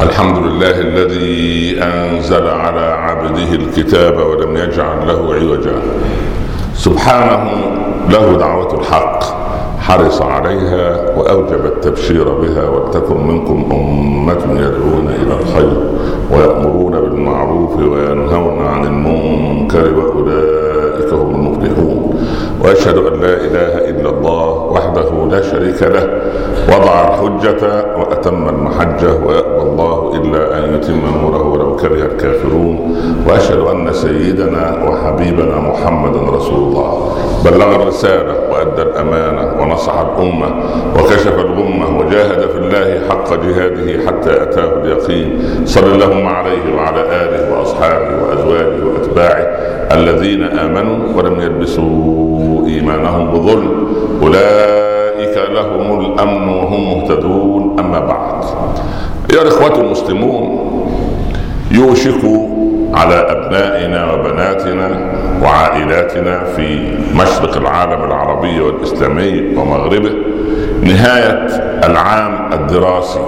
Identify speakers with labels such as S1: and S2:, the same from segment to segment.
S1: الحمد لله الذي أنزل على عبده الكتاب ولم يجعل له عوجا. سبحانه له دعوة الحق، حرص عليها وأوجب التبشير بها. ولتكن منكم أمة يدعون إلى الخير ويأمرون بالمعروف وينهون عن المنكر وأولئك هم المفلحون. وأشهد أن لا إله إلا الله وحده لا شريك له، وضع الحجة وأتم المحجة، ويأبى الله إلا أن يتم نوره ولو كره الكافرون. وأشهد أن سيدنا وحبيبنا محمدا رسول الله، بلغ الرسالة وأدى الأمانة ونصح الأمة وكشف الغمة وجاهد في الله حق جهاده حتى أتاه اليقين. صلى اللهم عليه وعلى آله وأصحابه وأزواجه وأتباعه الذين آمنوا ولم يلبسوا إيمانهم بظلم، أولئك لهم الأمن وهم مهتدون. أما بعد، أيها الإخوة المسلمون، يوشك على أبنائنا وبناتنا وعائلاتنا في مشرق العالم العربي والإسلامي ومغربه نهاية العام الدراسي،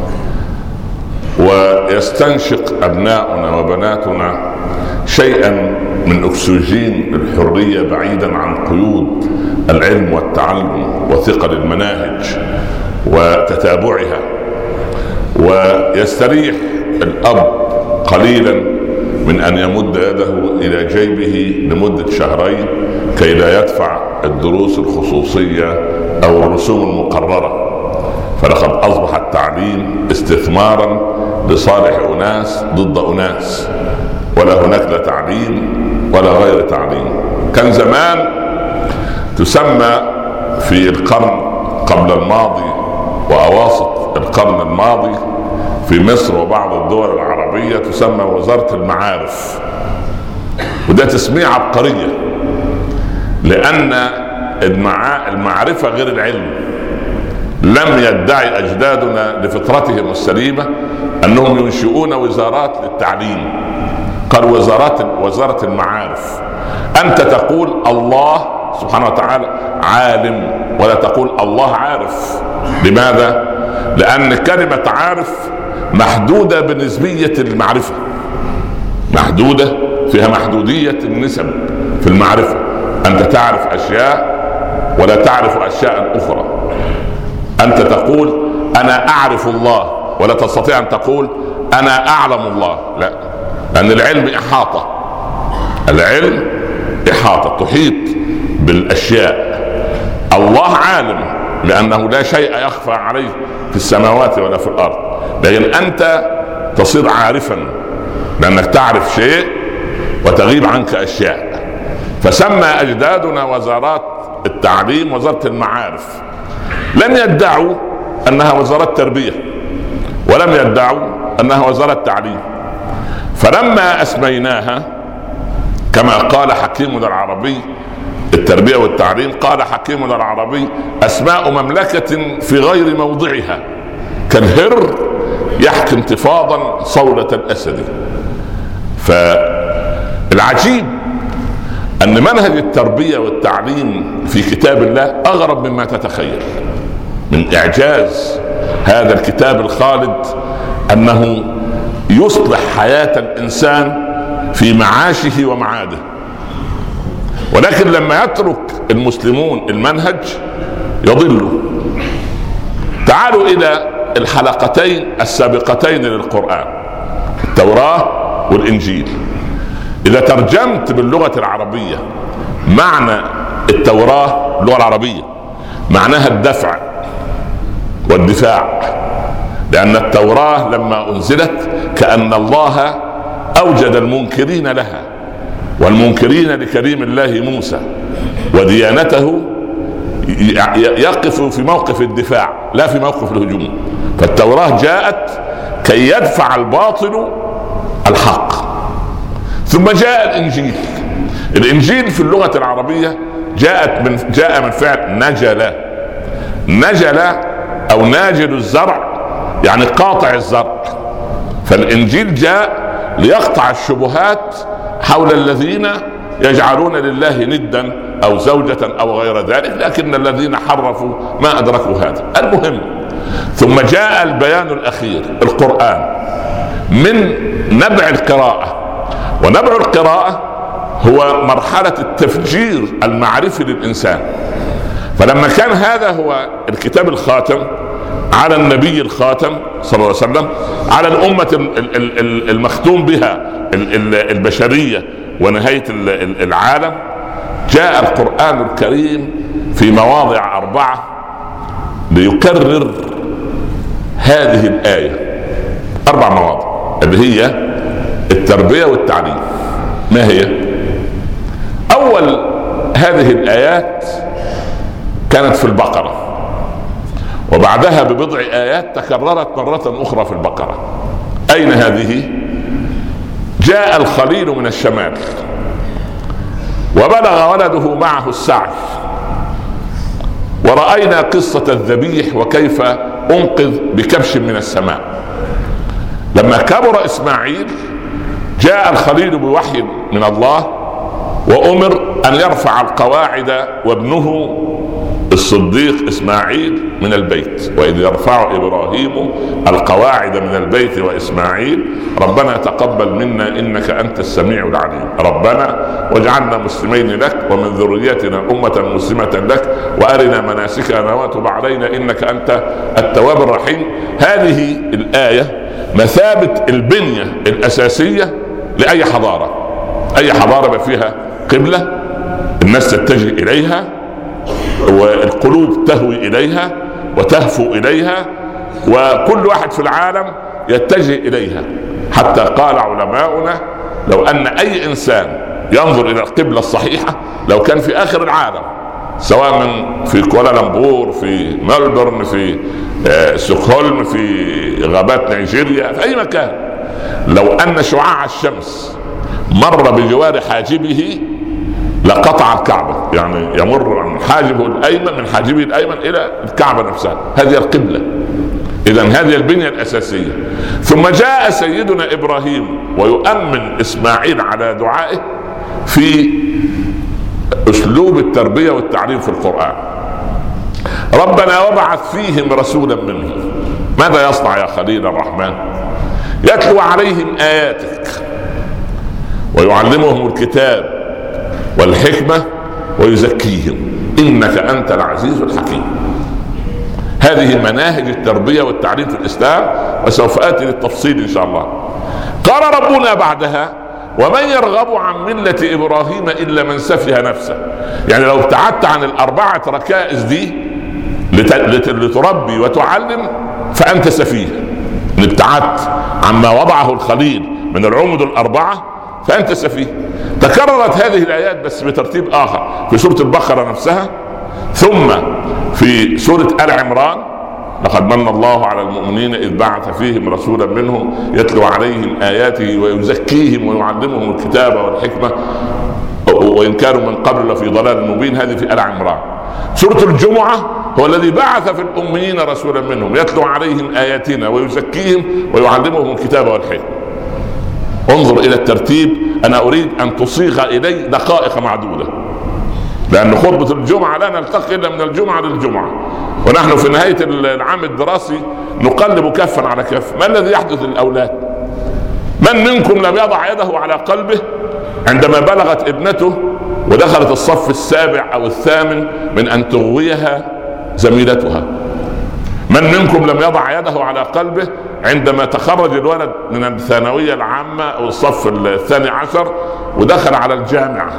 S1: ويستنشق أبناؤنا وبناتنا شيئا من أكسجين الحرية بعيدا عن قيود العلم والتعلم وثقل المناهج وتتابعها. ويستريح الأب قليلا من أن يمد يده إلى جيبه لمدة شهرين كي لا يدفع الدروس الخصوصية أو الرسوم المقررة. فلقد أصبح التعليم استثمارا لصالح أناس ضد أناس، ولا هناك لا تعليم ولا غير تعليم. كان زمان تسمى في القرن قبل الماضي وأواسط القرن الماضي في مصر وبعض الدول العربية تسمى وزارة المعارف، وده تسمية عبقرية، لأن المعرفة غير العلم. لم يدعي أجدادنا لفطرتهم السليمة أنهم ينشئون وزارات للتعليم، قال وزارة المعارف. أنت تقول الله سبحانه وتعالى عالم، ولا تقول الله عارف. لماذا؟ لأن كلمة عارف محدودة بنسبية المعرفة، محدودة فيها محدودية النسب في المعرفة. أنت تعرف أشياء ولا تعرف أشياء أخرى. أنت تقول أنا أعرف الله، ولا تستطيع أن تقول أنا أعلم الله. لا، لأن العلم إحاطة، العلم إحاطة تحيط بالأشياء. الله عالم لأنه لا شيء يخفى عليه في السماوات ولا في الأرض، لكن أنت تصير عارفا لأنك تعرف شيء وتغيب عنك أشياء. فسمى أجدادنا وزارات التعليم وزارة المعارف. لم يدعوا أنها وزارة تربية، ولم يدعوا أنها وزارة تعليم. فلما أسميناها كما قال حكيمنا العربي التربية والتعليم، قال حكيمنا العربي أسماء مملكة في غير موضعها كالهر يحكي انتفاضا صولة الأسد. فالعجيب أن منهج التربية والتعليم في كتاب الله أغرب مما تتخيل. من إعجاز هذا الكتاب الخالد أنه يصلح حياة الإنسان في معاشه ومعاده. ولكن لما يترك المسلمون المنهج يضلوا. تعالوا إلى الحلقتين السابقتين للقرآن، التوراة والإنجيل. إذا ترجمت باللغة العربية معنى التوراة اللغة العربية معناها الدفع والدفاع، لأن التوراة لما أنزلت كأن الله أوجد المنكرين لها والمنكرين لكريم الله موسى، وديانته يقف في موقف الدفاع لا في موقف الهجوم. فالتوراة جاءت كي يدفع الباطل الحق. ثم جاء الإنجيل. الإنجيل في اللغة العربية جاء من فعل نجل أو ناجل الزرع، يعني قاطع الزرع. فالإنجيل جاء ليقطع الشبهات حول الذين يجعلون لله ندا أو زوجة أو غير ذلك، لكن الذين حرفوا ما أدركوا هذا. المهم، ثم جاء البيان الأخير القرآن. من نبع القراءة. ونبع القراءة هو مرحلة التفجير المعرفي للإنسان. فلما كان هذا هو الكتاب الخاتم على النبي الخاتم صلى الله عليه وسلم، على الأمة المختوم بها البشرية ونهاية العالم، جاء القرآن الكريم في مواضع 4 ليكرر هذه الآية. 4 مواضع اللي هي التربية والتعليم. ما هي؟ أول هذه الآيات كانت في البقرة، وبعدها ببضع آيات تكررت مرة أخرى في البقرة. أين هذه؟ جاء الخليل من الشمال وبلغ ولده معه السعي، ورأينا قصة الذبيح وكيف أنقذ بكبش من السماء. لما كبر إسماعيل جاء الخليل بوحي من الله وأمر أن يرفع القواعد وابنه الصديق إسماعيل من البيت. وإذ يرفع إبراهيم القواعد من البيت وإسماعيل ربنا تقبل منا إنك أنت السميع العليم ربنا واجعلنا مسلمين لك ومن ذريتنا أمة مسلمة لك وأرنا مناسكنا وتب علينا إنك أنت التواب الرحيم. هذه الآية مثابة البنية الأساسية لأي حضارة. أي حضارة فيها قبلة الناس تتجه إليها والقلوب تهوي إليها وتهفو إليها، وكل واحد في العالم يتجه إليها. حتى قال علماؤنا لو أن أي إنسان ينظر إلى القبلة الصحيحة، لو كان في آخر العالم سواء من في كوالالمبور، في ملبورن، في ستوكهولم، في غابات نيجيريا، في أي مكان، لو أن شعاع الشمس مر بجوار حاجبه لقطع الكعبة. يعني يمر من حاجبه الأيمن، من حاجبه الأيمن إلى الكعبة نفسها. هذه القبلة. إذن هذه البنية الأساسية. ثم جاء سيدنا إبراهيم ويؤمن إسماعيل على دعائه في أسلوب التربية والتعليم في القرآن. ربنا وابعث فيهم رسولا منهم. ماذا يصنع يا خليل الرحمن؟ يتلو عليهم آياتك ويعلمهم الكتاب والحكمة ويزكيهم إنك أنت العزيز الحكيم. هذه مناهج التربية والتعليم في الإسلام، وسوف آتي للتفصيل إن شاء الله. قال ربنا بعدها ومن يرغب عن ملة إبراهيم إلا من سفه نفسه. يعني لو ابتعدت عن ال4 ركائز دي لتربي وتعلم فأنت سفيه. إن ابتعدت عما وضعه الخليل من العمد 4 فأنت سفيه. تكررت هذه الآيات بس بترتيب آخر في سورة البقرة نفسها، ثم في سورة آل عمران لقد من الله على المؤمنين إذ بعث فيهم رسولا منهم يتلو عليهم آياته ويزكيهم ويعلمهم الكتاب والحكمة وإن كانوا من قبل لفي ضلال مبين. هذه في آل عمران. سورة الجمعة هو الذي بعث في الأميين رسولا منهم يتلو عليهم آياتنا ويزكيهم ويعلمهم الكتاب والحكمة. انظر إلى الترتيب. أنا أريد أن تصيغ إلي دقائق معدودة، لأن خطبة الجمعة لا نلتقي إلا من الجمعة للجمعة، ونحن في نهاية العام الدراسي نقلب كفا على كف. ما الذي يحدث للأولاد؟ من منكم لم يضع يده على قلبه عندما بلغت ابنته ودخلت الصف السابع أو الثامن من أن تغويها زميلتها؟ من منكم لم يضع يده على قلبه عندما تخرج الولد من الثانوية العامة أو الصف 12 ودخل على الجامعة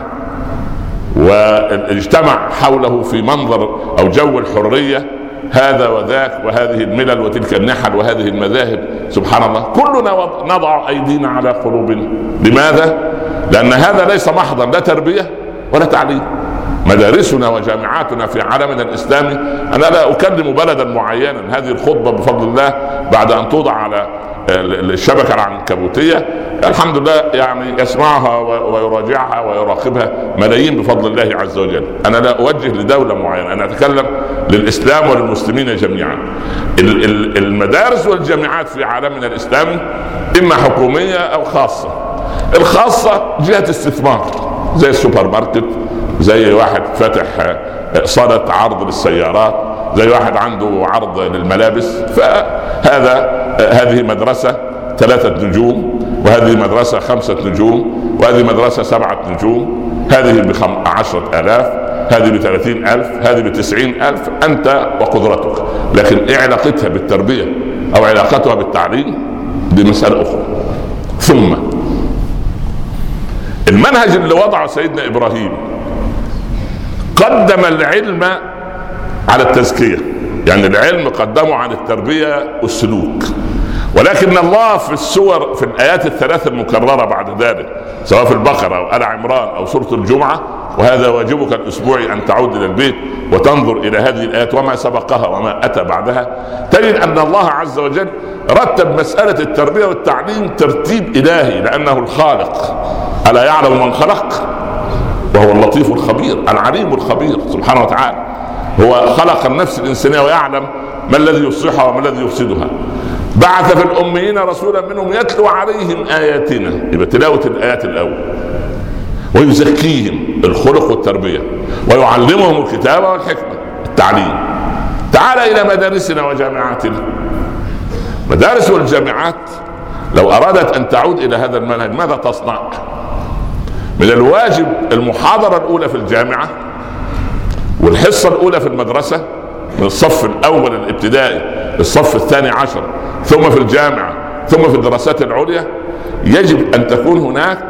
S1: واجتمع حوله في منظر أو جو الحرية هذا وذاك وهذه الملل وتلك النحل وهذه المذاهب؟ سبحان الله، كلنا نضع أيدينا على قلوبنا. لماذا؟ لأن هذا ليس محضا لا تربية ولا تعليم. مدارسنا وجامعاتنا في عالمنا الإسلامي، أنا لا أكلم بلدا معينا، هذه الخطبة بفضل الله بعد أن توضع على الشبكة العنكبوتية الحمد لله يعني يسمعها ويراجعها ويراقبها ملايين بفضل الله عز وجل. أنا لا أوجه لدولة معينة، أنا أتكلم للإسلام وللمسلمين جميعا. المدارس والجامعات في عالمنا الإسلامي إما حكومية أو خاصة. الخاصة جهة استثمار زي السوبر ماركت، زي واحد فتح صالة عرض للسيارات، زي واحد عنده عرض للملابس. فهذه مدرسة 3 نجوم، وهذه مدرسة 5 نجوم، وهذه مدرسة 7 نجوم، هذه ب10,000، هذه ب30,000، هذه ب90,000، أنت وقدرتك. لكن إيه علاقتها بالتربية أو علاقتها بالتعليم؟ دي مسألة أخرى. ثم المنهج اللي وضعه سيدنا إبراهيم قدم العلم على التزكية، يعني العلم قدمه عن التربية والسلوك. ولكن الله في السور، في الآيات ال3 المكررة بعد ذلك، سواء في البقرة أو آل عمران أو سورة الجمعة، وهذا واجبك الأسبوعي أن تعود إلى البيت وتنظر إلى هذه الآيات وما سبقها وما أتى بعدها، تجد أن الله عز وجل رتب مسألة التربية والتعليم ترتيب إلهي، لأنه الخالق. ألا يعلم من خلق وهو اللطيف الخبير العليم الخبير سبحانه وتعالى. هو خلق النفس الإنسانية ويعلم ما الذي يصلحها وما الذي يفسدها. بعث في الأميين رسولا منهم يتلو عليهم آياتنا، يبقى تلاوة الآيات الأول، ويزكيهم، الخلق والتربية، ويعلمهم الكتاب والحكمة، التعليم. تعال إلى مدارسنا وجامعاتنا. مدارس والجامعات لو أرادت أن تعود إلى هذا المنهج ماذا تصنع؟ من الواجب المحاضرة الأولى في الجامعة والحصة الأولى في المدرسة، من الصف الأول الابتدائي الصف الثاني عشر، ثم في الجامعة، ثم في الدراسات العليا، يجب أن تكون هناك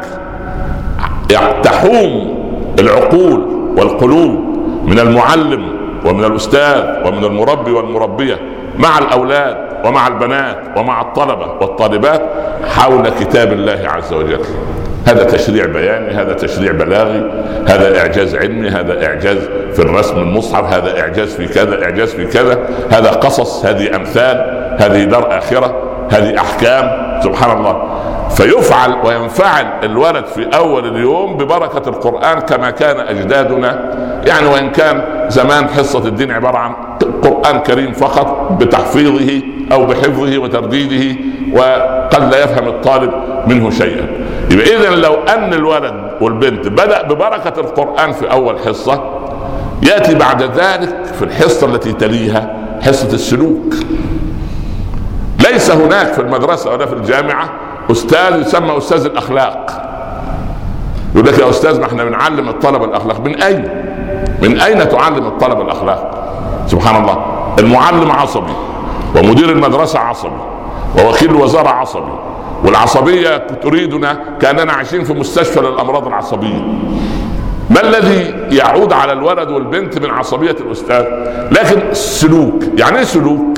S1: تحوم العقول والقلوب من المعلم ومن الأستاذ ومن المربي والمربية مع الأولاد ومع البنات ومع الطلبة والطالبات حول كتاب الله عز وجل. هذا تشريع بياني، هذا تشريع بلاغي، هذا إعجاز علمي، هذا إعجاز في الرسم المصحف، هذا إعجاز في كذا، إعجاز في كذا، هذا قصص، هذه أمثال، هذه دار آخرة، هذه أحكام، سبحان الله. فيفعل وينفعل الولد في أول اليوم ببركة القرآن كما كان أجدادنا. يعني وإن كان زمان حصة الدين عبارة عن قرآن كريم فقط بتحفيظه أو بحفظه وترديده، وقد لا يفهم الطالب منه شيئا. يبقى إذن لو أن الولد والبنت بدأ ببركة القرآن في أول حصة، يأتي بعد ذلك في الحصة التي تليها حصة السلوك. ليس هناك في المدرسة ولا في الجامعة أستاذ يسمى أستاذ الأخلاق، يقول لك يا أستاذ ما احنا بنعلم الطلبة الأخلاق. من أين؟ من أين تعلم الطلبة الأخلاق؟ سبحان الله. المعلم عصبي، ومدير المدرسة عصبي، ووكيل الوزارة عصبي، والعصبية تريدنا كأننا عايشين في مستشفى للأمراض العصبية. ما الذي يعود على الولد والبنت من عصبية الأستاذ؟ لكن السلوك. يعني ايه سلوك؟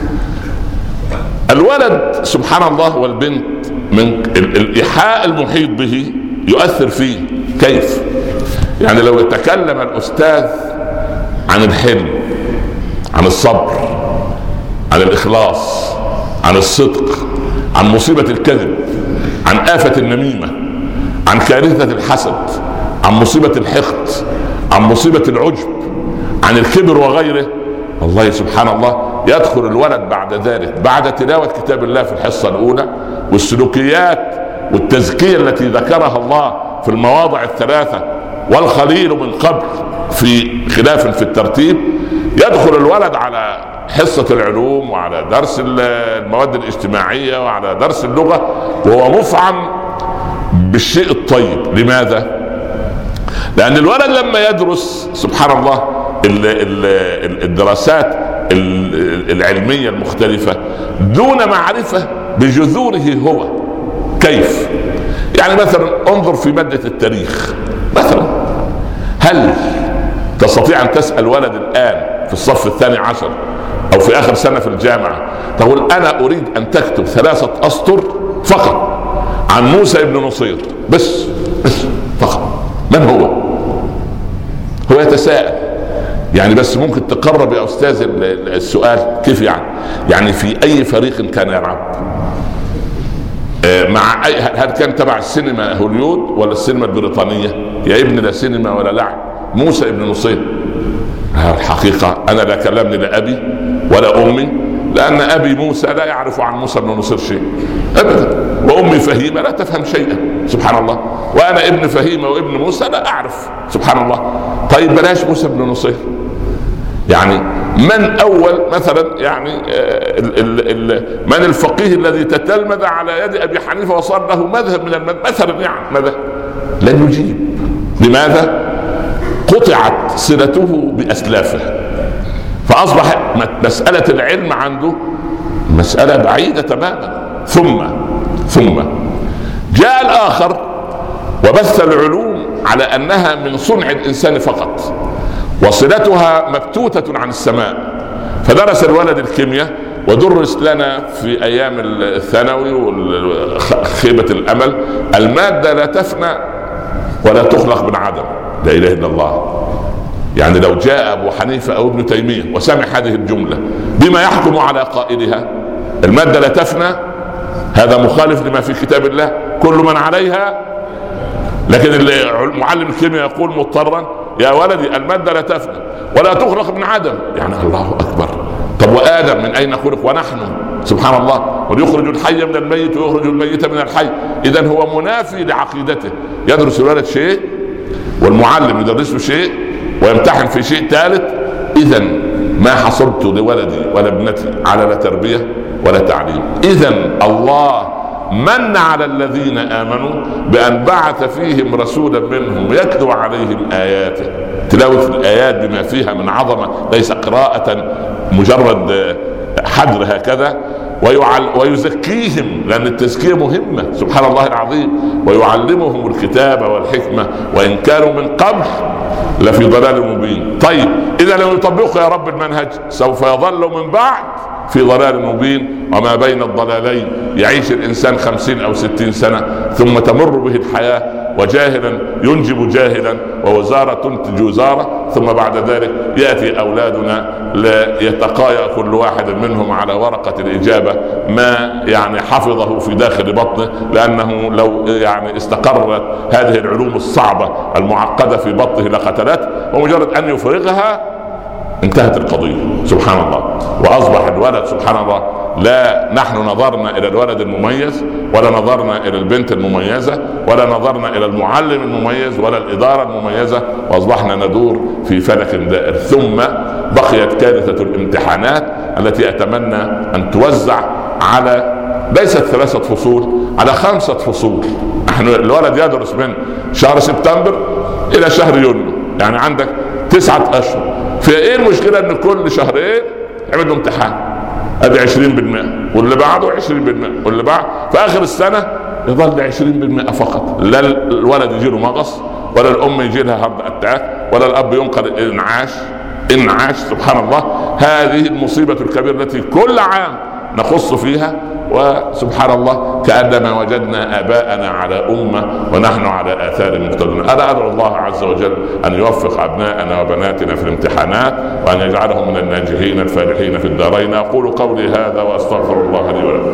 S1: الولد سبحان الله والبنت من الإيحاء المحيط به يؤثر فيه. كيف؟ يعني لو يتكلم الأستاذ عن الحلم، عن الصبر، عن الإخلاص، عن الصدق، عن مصيبة الكذب، عن آفة النميمة، عن كارثة الحسد، عن مصيبة الحقد، عن مصيبة العجب، عن الكبر وغيره، والله سبحان الله يدخل الولد بعد ذلك بعد تلاوة كتاب الله في الحصة الأولى والسلوكيات والتزكية التي ذكرها الله في المواضع الثلاثة والخليل من قبل في خلاف في الترتيب، يدخل الولد على حصة العلوم وعلى درس المواد الاجتماعية وعلى درس اللغة وهو مفعم بالشيء الطيب. لماذا؟ لأن الولد لما يدرس سبحان الله الدراسات العلمية المختلفة دون معرفة بجذوره هو. كيف؟ يعني مثلا انظر في مادة التاريخ مثلا، هل تستطيع أن تسأل ولد الآن في الصف الثاني عشر أو في آخر سنة في الجامعة تقول أنا أريد أن تكتب 3 أسطر فقط عن موسى ابن نصير بس فقط؟ من هو؟ هو يتساءل. يعني بس ممكن تقرب يا أستاذ السؤال كيف يعني في أي فريق كان يلعب؟ مع هل كان تبع السينما هوليود ولا السينما البريطانية؟ يا ابن لا سينما ولا لعب. موسى ابن نصير الحقيقة أنا لا كلمني لا أبي ولا أمي، لأن أبي موسى لا يعرف عن موسى بن نصير شيء أبدا، وأمي فهيمة لا تفهم شيئا سبحان الله، وأنا ابن فهيمة وابن موسى لا أعرف سبحان الله. طيب بلاش موسى بن نصير، يعني من اول مثلا يعني من الفقيه الذي تتلمذ على يد ابي حنيفه وصار له مذهب من مثلا يعني ماذا؟ لن يجيب. لماذا؟ قطعت صلته باسلافه، فاصبح مساله العلم عنده مساله بعيده تماما. ثم جاء الاخر وبث العلوم على انها من صنع الانسان فقط وصلتها مبتوتة عن السماء، فدرس الولد الكيمياء ودرس لنا في ايام الثانوي وخيبة الامل المادة لا تفنى ولا تخلق من عدم. لا اله الا الله. يعني لو جاء ابو حنيفة او ابن تيمية وسمع هذه الجملة بما يحكم على قائلها، المادة لا تفنى، هذا مخالف لما في كتاب الله، كل من عليها. لكن معلم الكيمياء يقول مضطرا يا ولدي المادة لا تفنى ولا تخلق من عدم. يعني الله أكبر. طب وآدم من أين خلق؟ ونحن سبحان الله ويخرج الحي من الميت ويخرج الميت من الحي. إذن هو منافي لعقيدته. يدرس الولد شيء والمعلم يدرسه شيء ويمتحن في شيء ثالث. إذن ما حصلت لولدي ولا ابنتي على لا تربية ولا تعليم. إذن الله من على الذين آمنوا بأن بعث فيهم رسولا منهم يتلو عليهم آياته. تلاوة الآيات بما فيها من عظمة، ليس قراءة مجرد حجر هكذا. ويزكيهم، لأن التزكية مهمة سبحان الله العظيم. ويعلمهم الكتاب والحكمة وإن كانوا من قبل لفي ضلال مبين. طيب إذا لم يطبقوا يا رب المنهج سوف يظلوا من بعد في ضلال مبين. وما بين الضلالين يعيش الإنسان 50 أو 60 سنة ثم تمر به الحياة وجاهلا ينجب جاهلا ووزارة تنتج وزارة، ثم بعد ذلك يأتي أولادنا ليتقايا كل واحد منهم على ورقة الإجابة ما يعني حفظه في داخل بطنه، لأنه لو يعني استقرت هذه العلوم الصعبة المعقدة في بطنه لقتلته، ومجرد أن يفرغها انتهت القضية سبحان الله. وأصبح الولد سبحان الله لا نحن نظرنا إلى الولد المميز ولا نظرنا إلى البنت المميزة ولا نظرنا إلى المعلم المميز ولا الإدارة المميزة، وأصبحنا ندور في فلك دائر. ثم بقيت كارثة الامتحانات التي أتمنى أن توزع على ليست 3 فصول، على 5 فصول. نحن الولد يدرس من شهر سبتمبر إلى شهر يونيو، يعني عندك 9 أشهر. في ايه المشكلة ان كل شهرين يعمل له امتحان ادي 20% واللي بعده 20% واللي بعد في اخر السنة يظل 20% فقط. لا الولد يجي له مغص ولا الام يجي لها هارد اتاك ولا الاب ينقل انعاش سبحان الله. هذه المصيبة الكبيرة التي كل عام نخص فيها، وسبحان الله كأنما وجدنا آباءنا على أمة ونحن على آثار مقتدون. أنا أدعو الله عز وجل أن يوفق أبناءنا وبناتنا في الامتحانات وأن يجعلهم من الناجحين الفالحين في الدارين. أقول قولي هذا وأستغفر الله لي ولكم.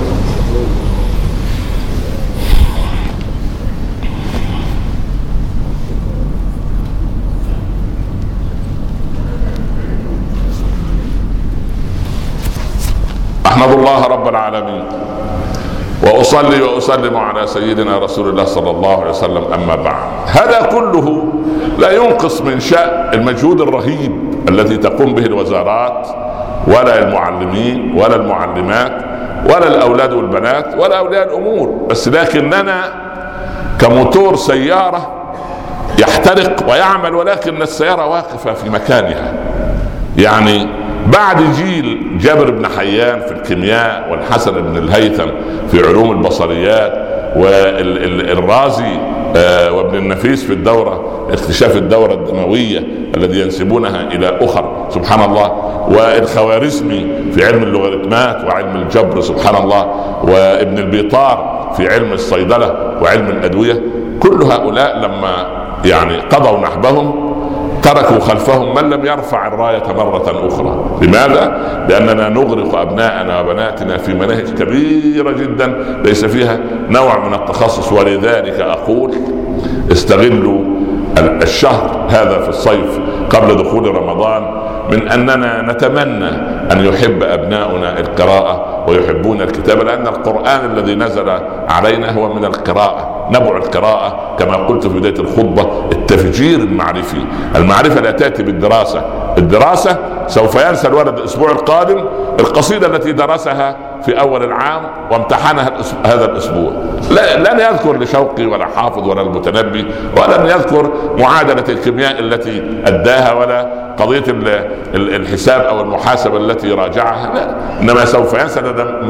S1: أحمد الله رب العالمين وأصلي وأسلم على سيدنا رسول الله صلى الله عليه وسلم. أما بعد، هذا كله لا ينقص من شأن المجهود الرهيب الذي تقوم به الوزارات ولا المعلمين ولا المعلمات ولا الأولاد والبنات ولا أولياء الأمور. بس لكننا كموتور سيارة يحترق ويعمل، ولكن السيارة واقفة في مكانها. يعني بعد جيل جابر بن حيان في الكيمياء والحسن بن الهيثم في علوم البصريات والرازي وابن النفيس في الدورة اكتشاف الدورة الدموية الذي ينسبونها إلى أخر سبحان الله، والخوارزمي في علم اللوغاريتمات وعلم الجبر سبحان الله، وابن البيطار في علم الصيدلة وعلم الأدوية. كل هؤلاء لما يعني قضوا نحبهم تركوا خلفهم من لم يرفع الراية مرة أخرى. لماذا؟ لأننا نغرق أبناءنا وبناتنا في مناهج كبيرة جدا ليس فيها نوع من التخصص. ولذلك أقول استغلوا الشهر هذا في الصيف قبل دخول رمضان من أننا نتمنى أن يحب أبناؤنا القراءة ويحبون الكتاب، لأن القرآن الذي نزل علينا هو من القراءة. نبع القراءة كما قلت في بداية الخطبة التفجير المعرفي. المعرفة لا تأتي بالدراسة، الدراسة سوف ينسى الولد الأسبوع القادم القصيدة التي درسها في أول العام وامتحنها هذا الأسبوع. لن يذكر لشوقي ولا حافظ ولا المتنبي، ولن يذكر معادلة الكيمياء التي أداها، ولا قضية الحساب أو المحاسبة التي راجعها، لا. إنما سوف ينسى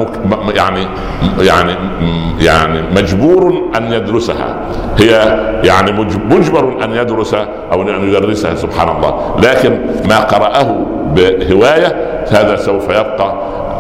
S1: يعني مجبور أن يدرسها، هي يعني مجبر أن يدرس أو أن يدرسها، سبحان الله. لكن ما قرأه بهواية هذا سوف يبقى.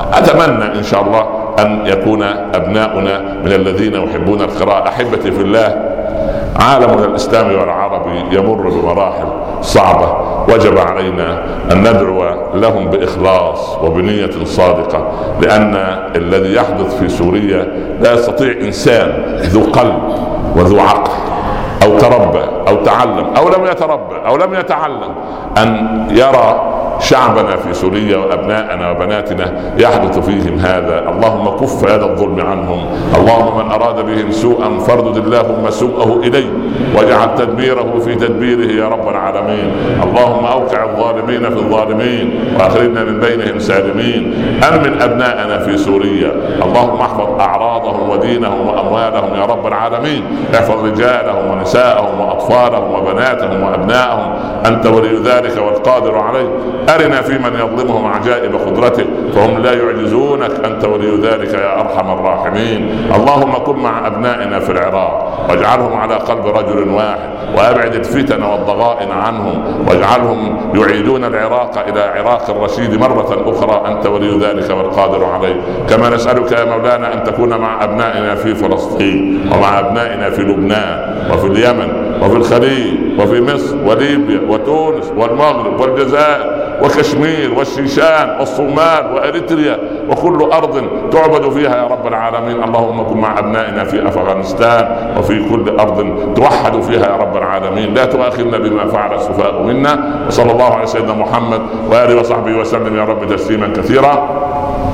S1: أتمنى إن شاء الله أن يكون أبناؤنا من الذين يحبون القراءة. أحبتي في الله، عالمنا الإسلامي والعربي يمر بمراحل صعبة، وجب علينا أن ندعو لهم بإخلاص وبنية صادقة، لأن الذي يحدث في سوريا لا يستطيع إنسان ذو قلب وذو عقل أو تربى أو تعلم أو لم يتربى أو لم يتعلم أن يرى شعبنا في سوريا وأبناءنا وبناتنا يحدث فيهم هذا. اللهم كف يد الظلم عنهم، اللهم من أراد بهم سوءا فاردد اللهم سوءه إليه واجعل تدبيره في تدبيره يا رب العالمين. اللهم أوقع الظالمين في الظالمين وأخرجنا من بينهم سالمين. أمن أبناءنا في سوريا، اللهم احفظ أعراضهم ودينهم وأموالهم يا رب العالمين. احفظ رجالهم ونساءهم وأطفالهم وبناتهم وأبنائهم، أنت ولي ذلك والقادر عليه. أرنا في من يظلمهم عجائب قدرتك فهم لا يعجزونك، أنت ولي ذلك يا أرحم الراحمين. اللهم كن مع أبنائنا في العراق واجعلهم على قلب رجل واحد، وأبعد الفتن والضغائن عنهم، واجعلهم يعيدون العراق إلى عراق الرشيد مرة أخرى، أنت ولي ذلك والقادر عليه. كما نسألك يا مولانا أن تكون مع أبنائنا في فلسطين، ومع أبنائنا في لبنان وفي اليمن وفي الخليج وفي مصر وليبيا وتونس والمغرب والجزائر وكشمير والشيشان والصومال وأريتريا وكل أرض تعبد فيها يا رب العالمين. اللهم كن مع أبنائنا في أفغانستان وفي كل أرض توحد فيها يا رب العالمين. لا تؤاخذنا بما فعل السفهاء منا. وصلى الله على سيدنا محمد وآله وصحبه وسلم يا رب تسليما كثيرا.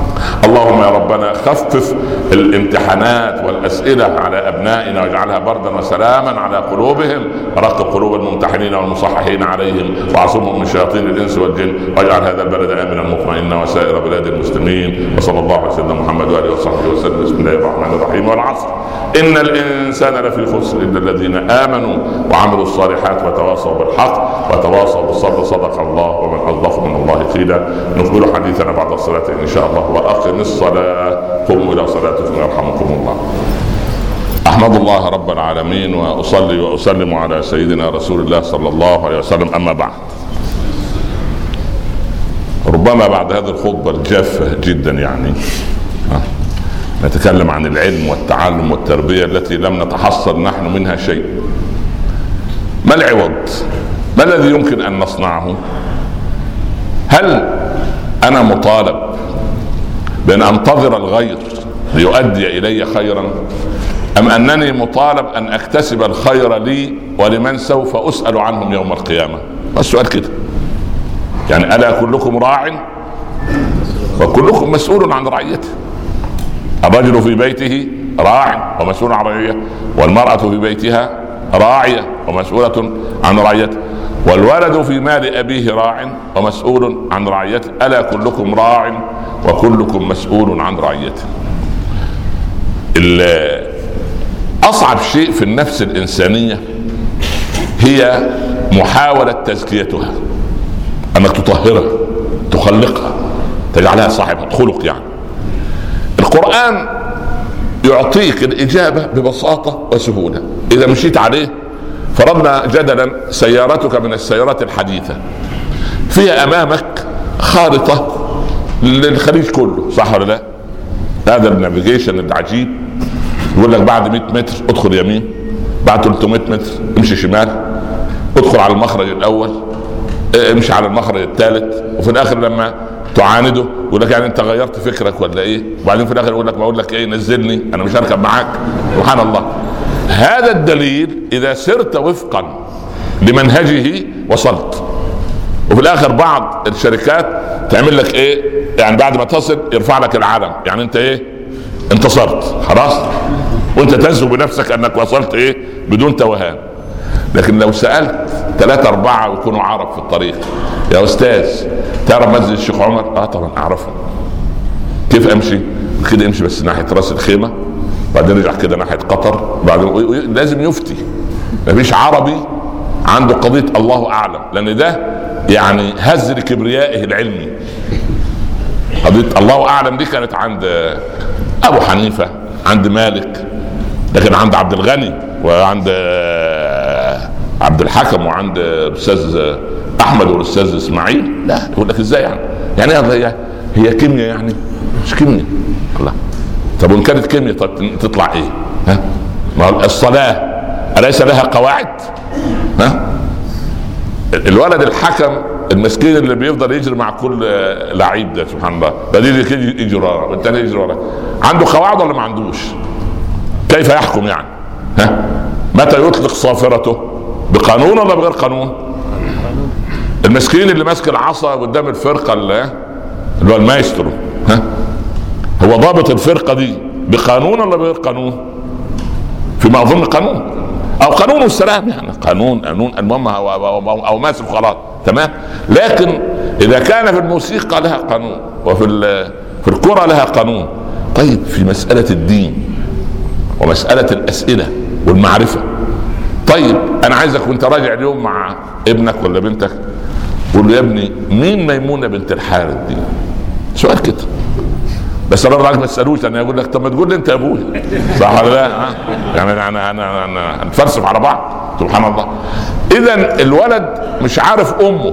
S1: اللهم يا ربنا خفف الامتحانات والأسئلة على أبنائنا واجعلها بردا وسلاما على قلوبهم، ورقق قلوب الممتحنين والمصححين عليهم، واعصمهم من شياطين الإنس والجن، واجعل هذا البلد آمنا مطمئنا وسائر بلاد المسلمين. وصلى الله على سيدنا محمد وآله وصحبه وسلم. بسم الله الرحمن الرحيم. والعصر إن الإنسان لفي خسر إلا الذين آمنوا وعملوا الصالحات وتواصوا بالحق وتواصوا بالصبر. صدق الله ومن أصدق من الله قيلا. نكمل حديثنا بعد الصلاة إن شاء الله. وأقم الصلاة، قوموا إلى صلاتكم يرحمكم الله. أحمد الله رب العالمين وأصلي وأسلم على سيدنا رسول الله صلى الله عليه وسلم. أما بعد، ربما بعد هذه الخطبة الجافة جدا يعني نتكلم عن العلم والتعلم والتربية التي لم نتحصل نحن منها شيء. ما العوض؟ ما الذي يمكن أن نصنعه؟ هل أنا مطالب بأن أنتظر الغير ليؤدي إلي خيرا، أم أنني مطالب أن أكتسب الخير لي ولمن سوف أسأل عنهم يوم القيامة؟ السؤال كده يعني، ألا كلكم راع وكلكم مسؤول عن رعيته. الرجل في بيته راع ومسؤول عن رعيته، والمرأة في بيتها راعية ومسؤولة عن رعيته، والولد في مال أبيه راع ومسؤول عن رعيته. ألا كلكم راع وكلكم مسؤول عن رعيته. أصعب شيء في النفس الإنسانية هي محاولة تزكيتها، أنك تطهرها تخلقها تجعلها صاحبة خلق. يعني القرآن يعطيك الإجابة ببساطة وسهولة. إذا مشيت عليه، فرضنا جدلا سيارتك من السيارات الحديثة فيها أمامك خارطة للخليج كله، صح ولا لا؟ هذا النافيجيشن العجيب يقول لك بعد 100 متر ادخل يمين، بعد 300 متر امشي شمال، ادخل على المخرج الأول، امشي على المخرج الثالث، وفي الآخر لما تعانده يقول لك يعني انت غيرت فكرك ولا ايه؟ وبعدين في الاخر يقول لك ما اقول لك ايه، نزلني انا مش هركب معاك. سبحان الله. هذا الدليل اذا سرت وفقا لمنهجه وصلت. وفي الاخر بعض الشركات تعمل لك ايه؟ يعني بعد ما تصل يرفع لك العلم، يعني انت ايه؟ انتصرت خلاص، وانت تزهو بنفسك انك وصلت ايه؟ بدون توهان. لكن لو سألت 3 4 ويكونوا عرب في الطريق، يا أستاذ تعرف مسجد الشيخ عمر؟ طبعا أعرفه. كيف أمشي؟ كده امشي بس ناحية راس الخيمة، بعدين رجع كده ناحية قطر، بعدين لازم يفتي. مفيش عربي عنده قضية الله أعلم، لأن ده يعني هز لكبريائه العلمي. قضية الله أعلم دي كانت عند أبو حنيفة، عند مالك، لكن عند عبد الغني وعند عبد الحكم وعند الأستاذ أحمد والأستاذ إسماعيل لا. يقول لك إزاي يعني هي كيمياء؟ يعني مش كيمياء. الله. طب وإن كانت كيمياء طب تطلع إيه؟ ما الصلاة أليس لها قواعد؟ الولد الحكم المسكين اللي بيفضل يجري مع كل لعيب ده سبحان الله، بديل يجري وراه والتاني يجري وراه، عنده قواعد ولا ما عندوش؟ كيف يحكم يعني؟ متى يطلق صافرته؟ بقانون ولا بغير قانون؟ المسكين اللي ماسك العصا قدام الفرقه اللي هو المايسترو، هو ضابط الفرقه دي بقانون ولا بغير قانون؟ فيما اظن قانون، او قانون السلام، يعني قانون المهم او ماسك خلاص تمام. لكن اذا كان في الموسيقى لها قانون وفي الكرة لها قانون، طيب في مسألة الدين ومسألة الأسئلة والمعرفة، طيب انا عايزك وانت راجع اليوم مع ابنك ولا بنتك قول له يا ابني مين ميمونة بنت الحارث دي؟ سؤال كده بس الله عليك ما تسالوش، انا اقول لك طب ما تقول لي انت يا ابوي، صح ولا لا؟ يعني انا نتفلسف على بعض سبحان الله. اذا الولد مش عارف امه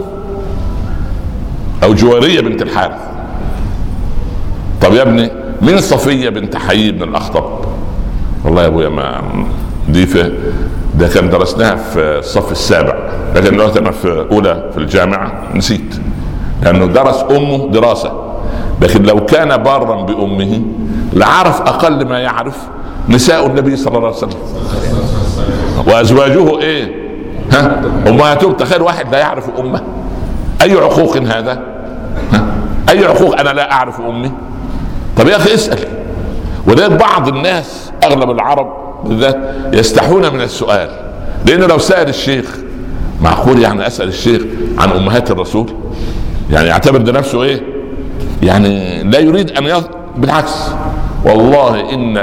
S1: او جواريه بنت الحارث. طب يا ابني مين صفيه بنت حيي بن الاخطب؟ والله يا ابويا ما دي ده كان درسناها في الصف السابع، لكن دلوقتي انا في اولى في الجامعه نسيت، لانه درس امه دراسه. لكن لو كان بارا بامه لعرف اقل ما يعرف نساء النبي صلى الله عليه وسلم وازواجه ايه امهاتهم. تخيل واحد لا يعرف امه، اي عقوق هذا؟ اي عقوق؟ انا لا اعرف امي. طب يا اخي اسال. ولذلك بعض الناس اغلب العرب بالذات يستحون من السؤال، لانه لو سال الشيخ معقول يعني اسال الشيخ عن امهات الرسول؟ يعني يعتبر ده نفسه ايه؟ يعني لا يريد ان بالعكس. والله ان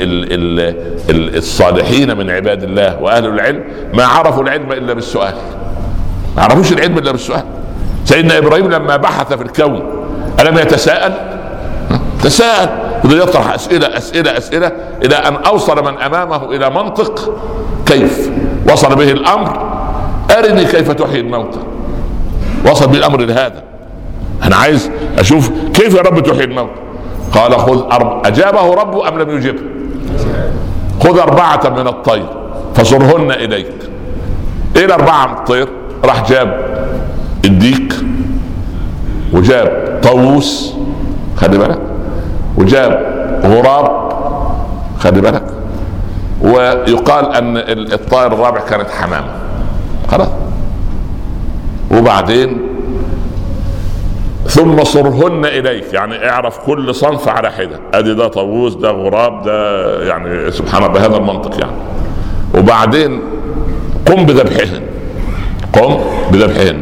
S1: الصالحين من عباد الله واهل العلم ما عرفوا العلم الا بالسؤال، ما عرفوش العلم الا بالسؤال. سيدنا ابراهيم لما بحث في الكون الم يتساءل؟ تساءل وده يطرح اسئله الى ان اوصل من امامه الى منطق. كيف وصل به الامر؟ ارني كيف تحيي الموتى. وصل بالامر لهذا، انا عايز اشوف كيف يا رب تحيي الموت. قال خذ اجابه ربه ام لم يجبه؟ خذ 4 من الطير فصرهن اليك. ايه 4 من الطير؟ راح جاب الديك وجاب طاووس، خلي بالك، وجاب غراب، خلي بالك، ويقال ان الطائر الرابع كانت حمامه. خلاص. وبعدين ثم صرهن اليك، يعني اعرف كل صنف على حده، ادي ده طاووس ده غراب ده، يعني سبحان الله بهذا المنطق يعني. وبعدين قم بذبحهن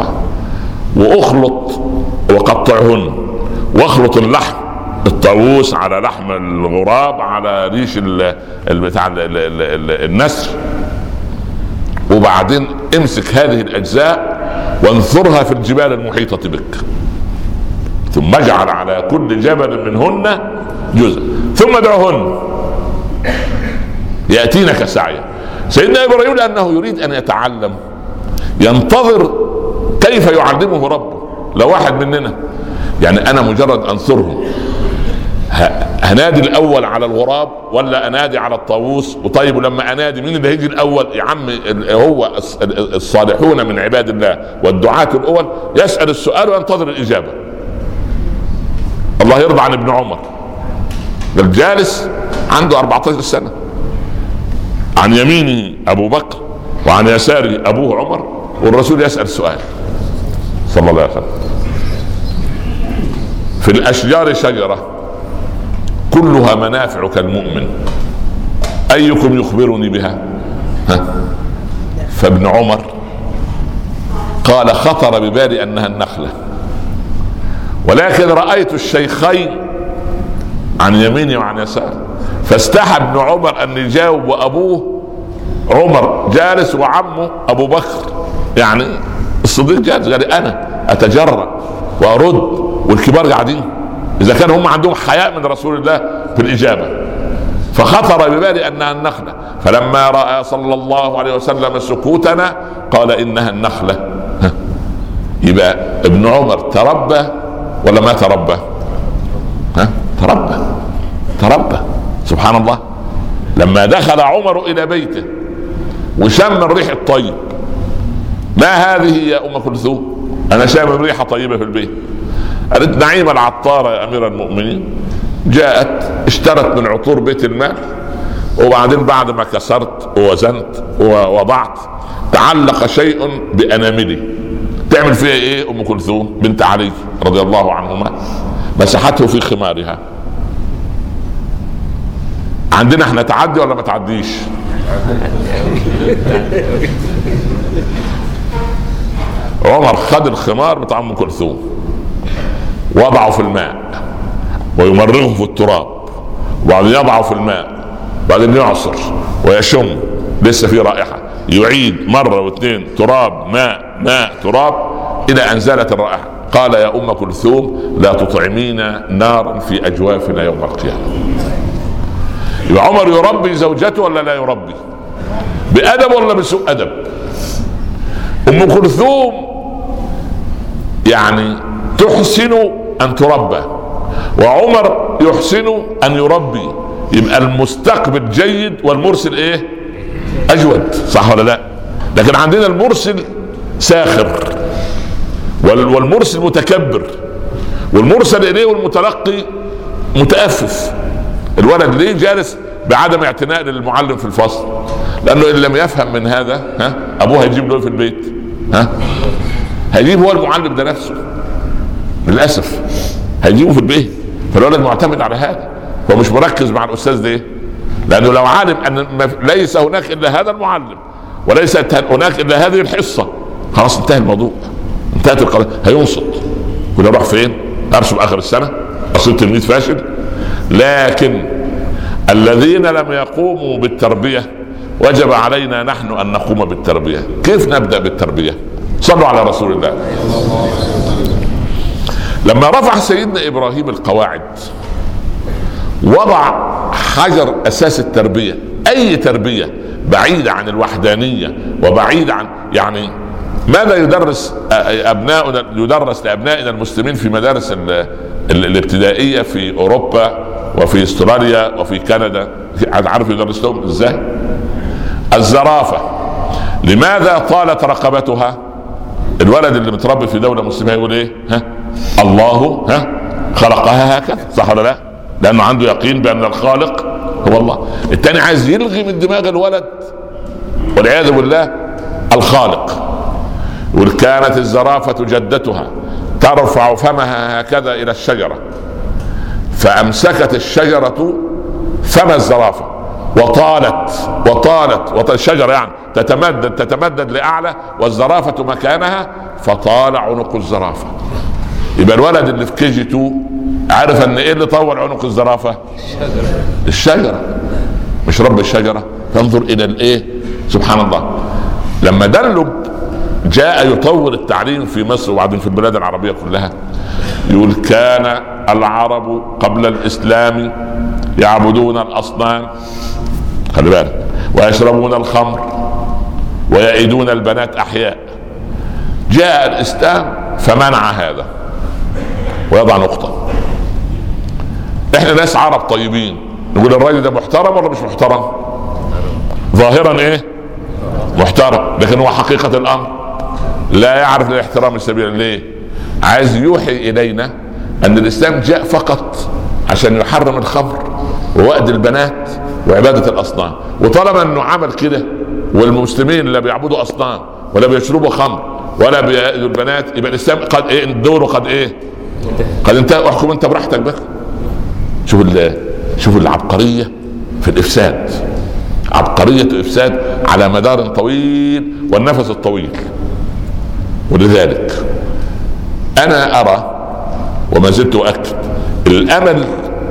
S1: واخلط وقطعهن، واخلط اللحم الطاووس على لحم الغراب على ريش بتاع النسر، وبعدين امسك هذه الاجزاء وانثرها في الجبال المحيطة بك، ثم اجعل على كل جبل منهن جزء ثم ادعهن يأتينك سعيا. سيدنا ابراهيم لانه يريد ان يتعلم ينتظر كيف يعلمه ربه. لو واحد مننا يعني انا مجرد انثرهم هنادي الاول على الغراب ولا انادي على الطاووس؟ وطيب لما انادي مين اللي هيجي الاول؟ يا عم هو الصالحون من عباد الله والدعاة الاول يسأل السؤال وينتظر الاجابة. الله يرضى عن ابن عمر، الجالس عنده 14 سنة، عن يمينه ابو بكر وعن يساره ابوه عمر، والرسول يسأل السؤال صلى الله عليه وسلم: في الاشجار شجرة كلها منافع كالمؤمن، ايكم يخبرني بها؟ فابن عمر قال خطر ببالي انها النخلة، ولكن رأيت الشيخين عن يميني وعن يسار، فاستحى ابن عمر ان يجاوب، وابوه عمر جالس وعمه ابو بكر يعني الصديق جالس، قال انا اتجرأ وارد والكبار قاعدين، اذا كان هم عندهم حياء من رسول الله في الاجابه. فخطر ببالي انها النخله، فلما راى صلى الله عليه وسلم سكوتنا قال انها النخله. يبقى ابن عمر تربى ولا ما تربى؟ تربى سبحان الله. لما دخل عمر الى بيته وشم الريح الطيب، ما هذه يا ام كلثوم؟ انا شامم ريحه طيبه في البيت. قالت نعيمه العطاره يا امير المؤمنين جاءت اشترت من عطور بيت المال، وبعدين بعد ما كسرت ووزنت ووضعت تعلق شيء باناملي. تعمل فيها ايه ام كلثوم بنت علي رضي الله عنهما؟ مسحته في خمارها. عندنا احنا تعدي ولا ما تعديش؟ عمر خد الخمار بتاع ام كلثوم وضعه في الماء ويمرغه في التراب، وبعدين يضعه في الماء، بعدين يعصر ويشم لسه في رائحة، يعيد مرة واثنين، تراب ماء ماء تراب، إلى أن زالت الرائحة. قال يا أم كلثوم لا تطعمينا نارا في أجوافنا يوم القيامة. يبقى عمر يربي زوجته ولا لا يربي؟ بأدب ولا بسوء أدب؟ أم كلثوم يعني تحسن أن تربى، وعمر يحسن أن يربي. يبقى المستقبل جيد والمرسل ايه؟ أجود، صح ولا لا؟ لكن عندنا المرسل ساخر، والمرسل متكبر، والمرسل إليه والمتلقي متأفف. الولد ليه جالس بعدم اعتناء للمعلم في الفصل؟ لأنه إن لم يفهم من هذا أبوه هيجيب له في البيت، هيجيب هو المعلم ده نفسه للأسف، هيجيبه في البيت. فالولد معتمد على هذا، هو مش مركز مع الأستاذ ده، لأنه لو علم أن ليس هناك إلا هذا المعلم وليس هناك إلا هذه الحصة، خلاص انتهى الموضوع، انتهت القضية. هينصت وده راح فين؟ أرسم آخر السنة، أصير تلميذ فاشل. لكن الذين لم يقوموا بالتربية وجب علينا نحن أن نقوم بالتربية. كيف نبدأ بالتربية؟ صلوا على رسول الله. لما رفع سيدنا إبراهيم القواعد وضع حجر أساس التربية. أي تربية بعيدة عن الوحدانية وبعيدة عن يعني ماذا يدرس لأبنائنا المسلمين في مدارس الابتدائية في أوروبا وفي استراليا وفي كندا؟ عارف يدرس لهم ازاي؟ الزرافة لماذا طالت رقبتها؟ الولد اللي متربي في دولة مسلمة يقول ايه؟ الله خلقها هكذا، صح ولا لا؟ لأنه عنده يقين بأن الخالق هو الله. الثاني عايز يلغي من دماغ الولد والعياذ بالله الخالق. وكانت الزرافة جدتها ترفع فمها هكذا إلى الشجرة، فأمسكت الشجرة فم الزرافة وطالت الشجرة يعني تتمدد لأعلى، والزرافة مكانها، فطال عنق الزرافة. يبقى الولد اللي في كي جي 2 عارف ان ايه اللي طول عنق الزرافة؟ الشجرة، مش رب الشجرة. تنظر الى الايه؟ سبحان الله. لما دلب جاء يطور التعليم في مصر وبعدين في البلاد العربية كلها، يقول كان العرب قبل الإسلام يعبدون الأصنام، خلي بالك، ويشربون الخمر ويعيدون البنات أحياء. جاء الإسلام فمنع هذا ويضع نقطة. احنا ناس عرب طيبين نقول الراجل ده محترم ولا مش محترم؟ ظاهرا ايه؟ محترم، لكن هو حقيقة الأمر لا يعرف الاحترام السبيل. ليه؟ عايز يوحي إلينا أن الإسلام جاء فقط عشان يحرم الخمر ووأد البنات وعبادة الأصنام. وطالما أنه عمل كده والمسلمين لا بيعبدوا أصنام ولا بيشربوا خمر ولا بيأذوا البنات، يبقى الإسلام قد إيه؟ دوره قد إيه؟ قد انتهى. احكم أنت براحتك بقى. شوف العبقرية في الإفساد. عبقرية افساد على مدار طويل والنفس الطويل. ولذلك انا ارى وما زلت اؤكد الامل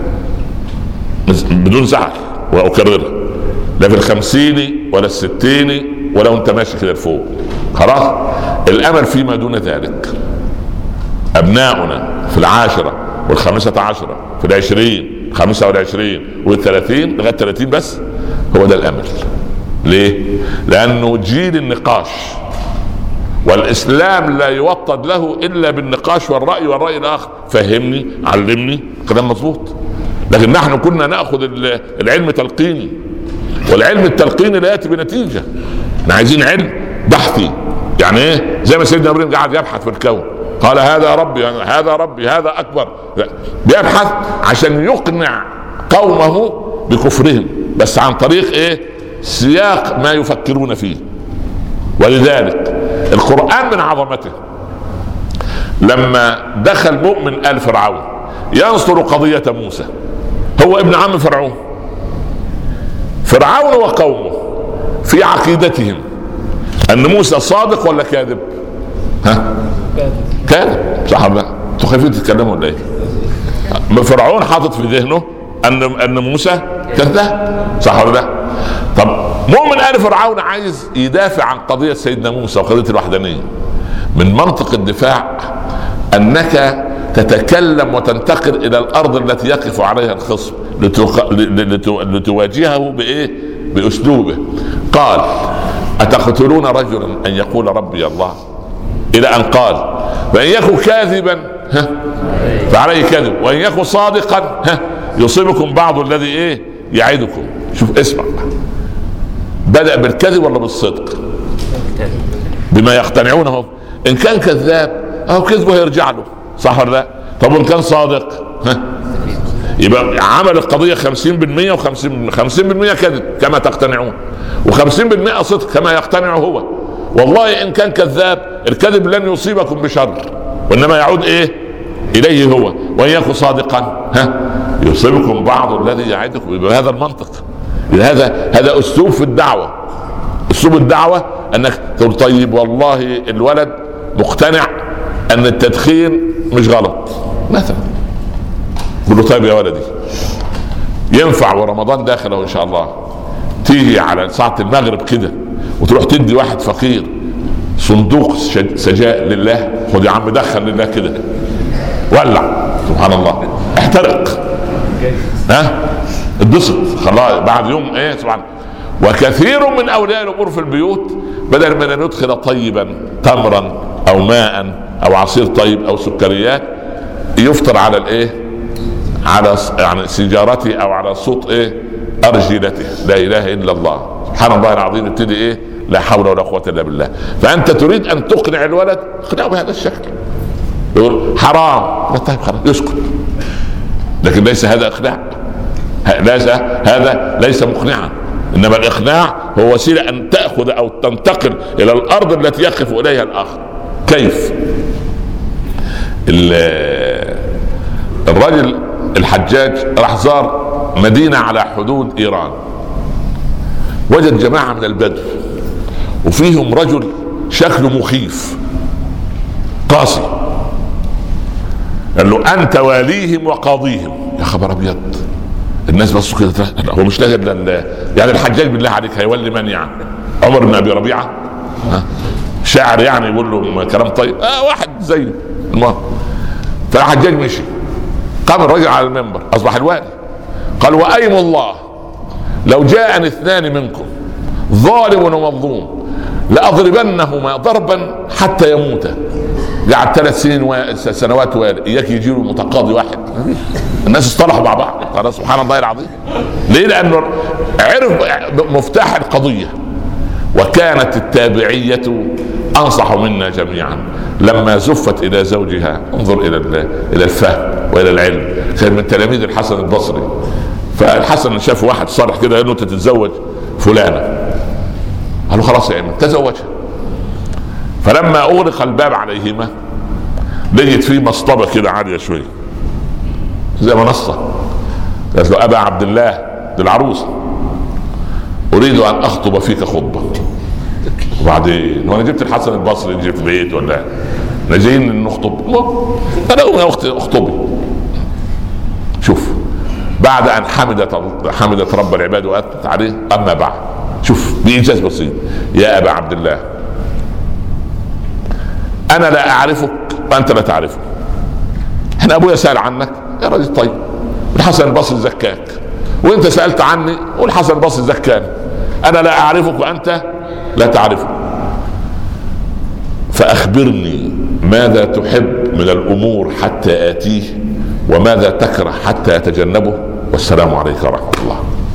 S1: بدون زعل واكررها، لا في 50 ولا 60 ولا انت ماشي كده لفوق، خلاص الامل فيما دون ذلك. ابناؤنا في 10 وال15 في 20 25 وال30 لغايه 30 بس، هو ده الامل. ليه؟ لانه جيل النقاش، والاسلام لا يوطد له الا بالنقاش والراي الاخر. فهمني، علمني، كلام مظبوط. لكن نحن كنا ناخذ العلم تلقيني، والعلم التلقيني لا ياتي بنتيجه. احنا عايزين علم بحثي. يعني ايه؟ زي ما سيدنا ابراهيم قاعد يبحث في الكون، قال هذا ربي هذا ربي هذا اكبر، بيبحث عشان يقنع قومه بكفرهم، بس عن طريق ايه؟ سياق ما يفكرون فيه. ولذلك القرآن من عظمته لما دخل مؤمن آل فرعون ينصر قضية موسى، هو ابن عم فرعون. فرعون وقومه في عقيدتهم ان موسى صادق ولا كاذب؟ ها؟ كاذب، صح ولا لا؟ انتوا خايفين تتكلموا ولا ايه؟ فرعون حاطط في ذهنه ان موسى كذاب، صح ولا لا؟ طب مؤمن آل فرعون عايز يدافع عن قضية سيدنا موسى وقضية الوحدانية. من منطق الدفاع انك تتكلم وتنتقل الى الارض التي يقف عليها الخصم لتواجهه بايه؟ باسلوبه. قال اتقتلون رجلا ان يقول ربي الله، الى ان قال فان يكن كاذبا فعليه كذب وان يكن صادقا يصيبكم بعض الذي ايه يعدكم. شوف اسمع، بدأ بالكذب ولا بالصدق؟ بما يقتنعونه. ان كان كذاب او كذبه يرجع له، صح ولا لا؟ طب وان كان صادق يبقى عمل القضية 50% و50% كذب كما تقتنعون، و50% صدق كما يقتنع هو. والله ان كان كذاب الكذب لن يصيبكم بشر وانما يعود ايه اليه هو، وان يكن صادقا يصيبكم بعض الذي يعدكم. بهذا المنطق. هذا اسلوب في الدعوة. اسلوب الدعوة انك تقول طيب والله الولد مقتنع ان التدخين مش غلط مثلا، قل له طيب يا ولدي ينفع ورمضان داخله ان شاء الله تيجي على ساعة المغرب كده وتروح تدي واحد فقير صندوق سجاء لله، خد يا عم دخل لله كده ولع، سبحان الله احترق، اتبسط خلاص بعد يوم ايه سبحان. وكثير من اولياء الامور في البيوت بدل من ان يدخل طيبا تمرا او ماء او عصير طيب او سكريات يفطر على الايه؟ على يعني سيجارته او على صوت ايه؟ ارجلته، لا اله الا الله، سبحان الله العظيم. ابتدي ايه؟ لا حول ولا قوه الا بالله. فانت تريد ان تقنع الولد، اقنعه بهذا الشكل. يقول حرام، لا طيب خلاص يسكت. لكن ليس هذا اقناع، هذا ليس مقنعا. انما الاقناع هو وسيله ان تاخذ او تنتقل الى الارض التي يقف اليها الاخر. كيف؟ الرجل الحجاج راح زار مدينه على حدود ايران، وجد جماعه من البدو وفيهم رجل شكله مخيف قاسي. قال له انت واليهم وقاضيهم. يا خبر ابيض، الناس بصوا كده، هو مش لاقي يعني الحجاج بالله عليك هيولي من يعني؟ عمر بن ابي ربيعه شاعر يعني يقول له كلام طيب؟ واحد زيه. المهم فالحجاج مشي، قام الرجل على المنبر اصبح الوالي، قال وايم الله لو جاءني اثنان منكم ظالم ومظلوم لاضربنهما ضربا حتى يموتا. قعد 3 سنوات والي، اياك يجيله متقاضي واحد. الناس اصطلحوا مع بعض خلاص، سبحان الله العظيم. ليه؟ لانه عرف مفتاح القضيه. وكانت التابعيه انصح منا جميعا لما زفت الى زوجها، انظر الى الفهم والى العلم. كان من تلاميذ الحسن البصري، فالحسن شاف واحد صالح كده قال له تتزوج فلانه، قال له خلاص يا امام تزوجها. فلما اغلق الباب عليهما لقيت فيه مصطبه كده عاليه شويه زي منصه، قالت له ابا عبد الله، دي العروسه، اريد ان اخطب فيك خطبه. وبعدين وانا جبت الحسن البصري يجي في البيت ولا نجين نخطب؟ انا يا اختي اخطبي. شوف بعد ان حمدت رب العباد واثنت عليه، اما بعد شوف بايجاز بسيط: يا ابا عبد الله انا لا اعرفك وانت لا تعرفني. احنا ابويا سال عنك يا راجل طيب، الحسن البصري زكاك، وانت سالت عني والحسن البصري زكاني. انا لا اعرفك وانت لا تعرفني، فاخبرني ماذا تحب من الامور حتى اتيه، وماذا تكره حتى اتجنبه، والسلام عليك ورحمه الله.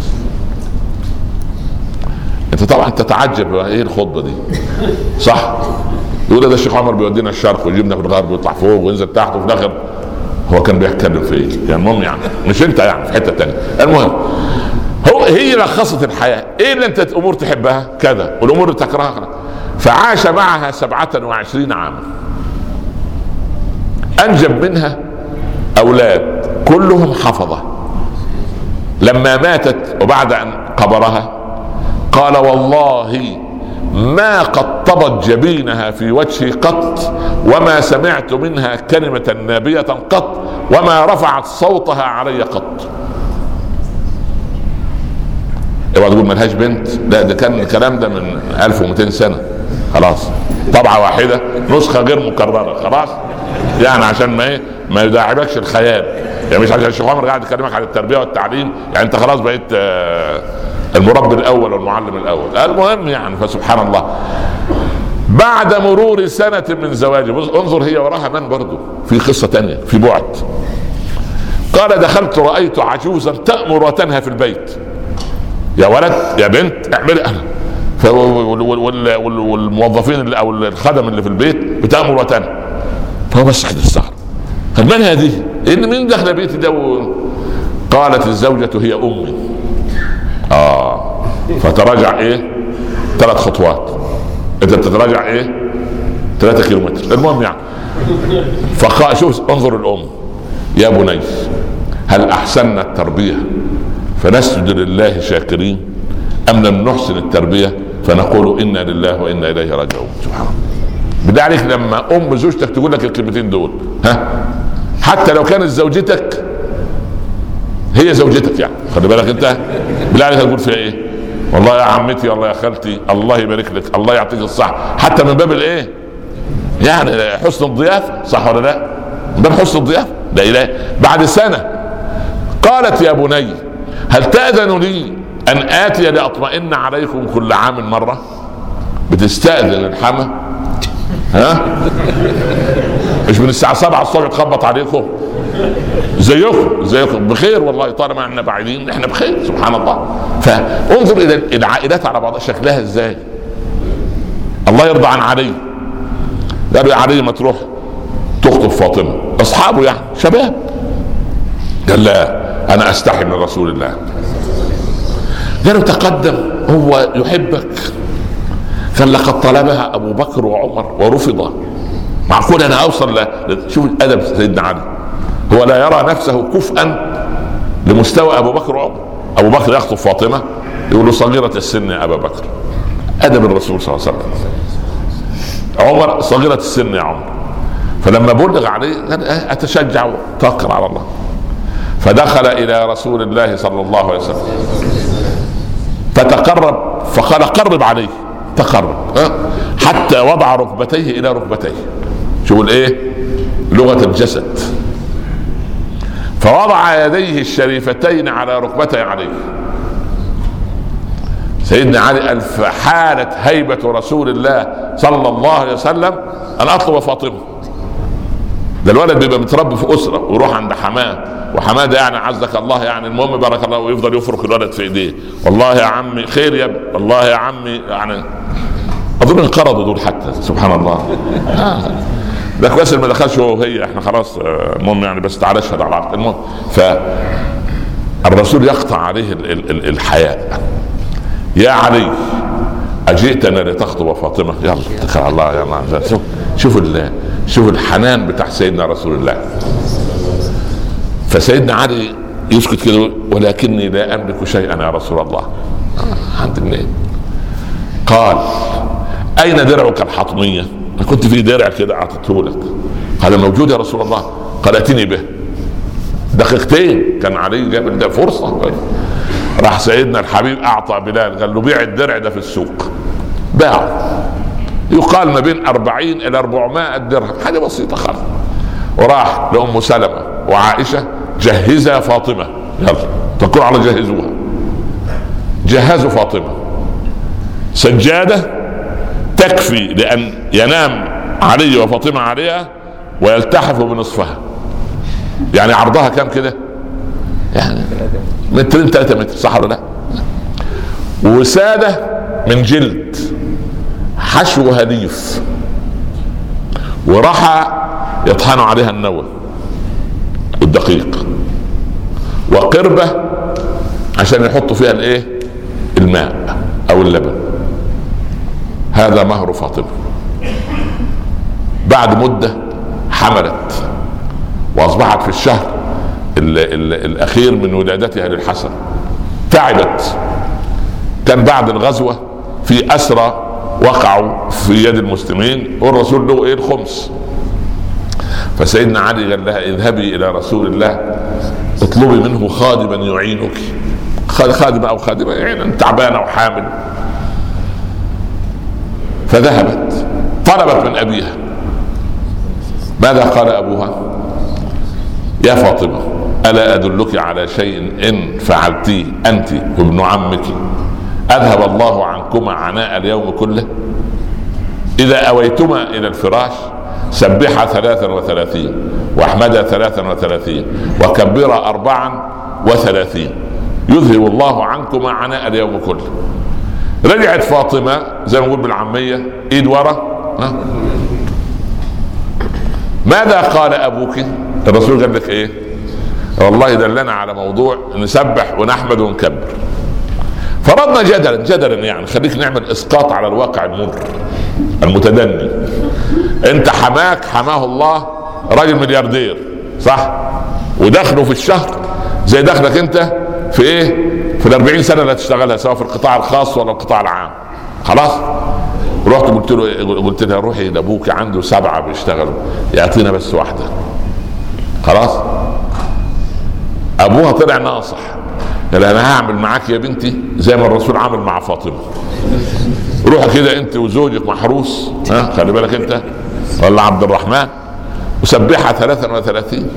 S1: انت طبعا تتعجب ايه الخطبه دي، صح؟ يقول ده الشيخ عمر بيودينا الشرق ويجيبنا في الغرب ويطلع فوق وينزل تحت، وفي الاخر هو كان بيتكلم في ايه؟ يعني المهم يعني مش انت يعني في حته تانية. المهم هي لخصت الحياه. ايه اللي انت امور تحبها كذا والامور اللي تكرهها. فعاش معها 27 عاما، انجب منها اولاد كلهم حفظه. لما ماتت وبعد ان قبرها قال والله ما قطبت جبينها في وجهي قط، وما سمعت منها كلمة نابية قط، وما رفعت صوتها علي قط. اوعى تقول ملهاش بنت، لا ده كان الكلام ده من 1200 سنة. خلاص طبعة واحدة، نسخة غير مكررة خلاص، يعني عشان ما يداعبكش الخيال. يعني مش عشان الشيخ عمر قاعد يكلمك عن التربية والتعليم يعني انت خلاص بقيت المربي الاول والمعلم الاول. المهم يعني فسبحان الله. بعد مرور سنة من زواجه، انظر هي وراها من برضو في قصة تانية في بعد. قال دخلت رأيت عجوزا تأمر وتنهى في البيت. يا ولد يا بنت اعملي. والموظفين او الخدم اللي في البيت بتأمر وتنهى. فهو بس كده استغرب، من هذه؟ مين دخل بيتي ده؟ قالت الزوجة هي امي. فتراجع 3 خطوات. انت بتتراجع 3 كيلومتر. المهم يعني فقال شوف انظر الام: يا بني هل احسننا التربية فنسجد لله شاكرين، ام لم نحسن التربية فنقول انا لله وانا اليه راجعون. سبحان الله. بدي عليك لما زوجتك تقول لك الكلمتين دول، حتى لو كانت زوجتك هي زوجتك، يعني خلي بالك انت بالله عليك تقول فيها والله يا عمتي، الله يا خالتي، الله يبارك لك، الله يعطيك الصحة، حتى من باب يعني حسن الضيافة، صح ولا لا؟ من باب حسن الضيافة. لا اله. بعد سنة قالت يا بني هل تأذن لي ان اتي لاطمئن عليكم كل عام مرة؟ بتستأذن الحما مش من الساعة 7 الصبح تخبط عليكم زيكم بخير والله، طالما احنا بعيدين احنا بخير. سبحان الله. فانظر الى العائلات على بعضها شكلها ازاي. الله يرضى عن علي، قالوا يا علي ما تروح تخطب فاطمة، اصحابه يعني شباب. قال لا انا استحي من رسول الله. قالوا تقدم هو يحبك. قال لقد طلبها ابو بكر وعمر ورفض. معقول انا اوصل شوف الادب سيدنا علي، هو لا يرى نفسه كفءا لمستوى ابو بكر وعمر. ابو بكر يخطب فاطمة يقول له صغيرة السن يا ابا بكر، ادب الرسول صلى الله عليه وسلم. عمر صغيرة السن يا عمر. فلما بلغ عليه قال اتشجع وتوكل على الله. فدخل الى رسول الله صلى الله عليه وسلم فتقرب فقال قرب عليه. تقرب حتى وضع ركبتيه الى ركبتيه. شو لغة الجسد. فوضع يديه الشريفتين على ركبتي عليه. سيدنا علي قال فحالت هيبة رسول الله صلى الله عليه وسلم ان اطلب فاطمة. ده الولد بيبقى متربي في اسرة ويروح عند حماه، وحماه ده يعني عزك الله يعني المهم بارك الله، ويفضل يفرك الولد في ايديه، والله يا عمي خير يا ابني، والله يا عمي يعني اظن انقرضوا دول حتى. سبحان الله. ده كويس ما دخلش هو وهي، احنا خلاص المهم يعني بس تعالى اشهد على العقد. المهم فالرسول يقطع عليه الحياء. يا علي اجئتنا لتخطب فاطمة؟ يلا اتكل على الله. يلا شوف الحنان بتاع سيدنا رسول الله. فسيدنا علي يسكت كده ولكني لا املك شيئا يا رسول الله. قال اين درعك الحطمية؟ انا كنت في درع كده اعطيته لك. قال موجود يا رسول الله. قال اتني به. دقيقتين كان عليه جاب ده فرصة. راح سيدنا الحبيب اعطى بلال، قال له بيع الدرع ده في السوق. باعه، يقال ما بين 40 إلى 400 درهم، حاجة بسيطة خالص. وراح لأم سلمة وعائشة جهزها فاطمة، يلا تقول على جهزوها. جهزوا فاطمة سجادة تكفي لأن ينام علي وفاطمة عليها ويلتحف بنصفها. يعني عرضها كام كده؟ يعني 2 3 متر، صح ولا لا؟ وسادة من جلد حشوها ليف، ورحى يطحنوا عليها النوى الدقيق، وقربة عشان يحطوا فيها الايه؟ الماء او اللبن. هذا مهر فاطمة. بعد مدة حملت واصبحت في الشهر الاخير من ولادتها للحسن. تعبت. كان بعد الغزوة في اسرى وقعوا في يد المسلمين، والرسول له ايه؟ الخمس. فسيدنا علي قال لها اذهبي الى رسول الله اطلبي منه خادما يعينك، خادمة او خادمة يعني تعبانة وحامل. فذهبت طلبت من ابيها. ماذا قال ابوها؟ يا فاطمة الا ادلك على شيء ان فعلتيه انت وابن عمك اذهب الله عنكما عناء اليوم كله؟ اذا اويتما الى الفراش سبح 33 واحمد 33 وكبر 34 يذهب الله عنكما عناء اليوم كله. رجعت فاطمة زي ما نقول بالعامية ايد ورا. ماذا قال ابوك؟ الرسول قال لك ايه؟ والله دلنا على موضوع نسبح ونحمد ونكبر. فرضنا جدلا يعني خليك نعمل اسقاط على الواقع المر المتدني. انت حماه الله راجل ملياردير، صح؟ ودخله في الشهر زي دخلك انت في ايه؟ في 40 سنة اللي هتشتغلها سواء في القطاع الخاص ولا القطاع العام. خلاص؟ رحت قلت لها روحي لابوك عنده 7 بيشتغلوا يعطينا بس واحدة. خلاص؟ ابوها طلع ناصح، قال انا هعمل معاك يا بنتي زي ما الرسول عامل مع فاطمة. روح كده انت وزوجك محروس، خلي بالك انت ولا عبد الرحمن، وسبحها 33.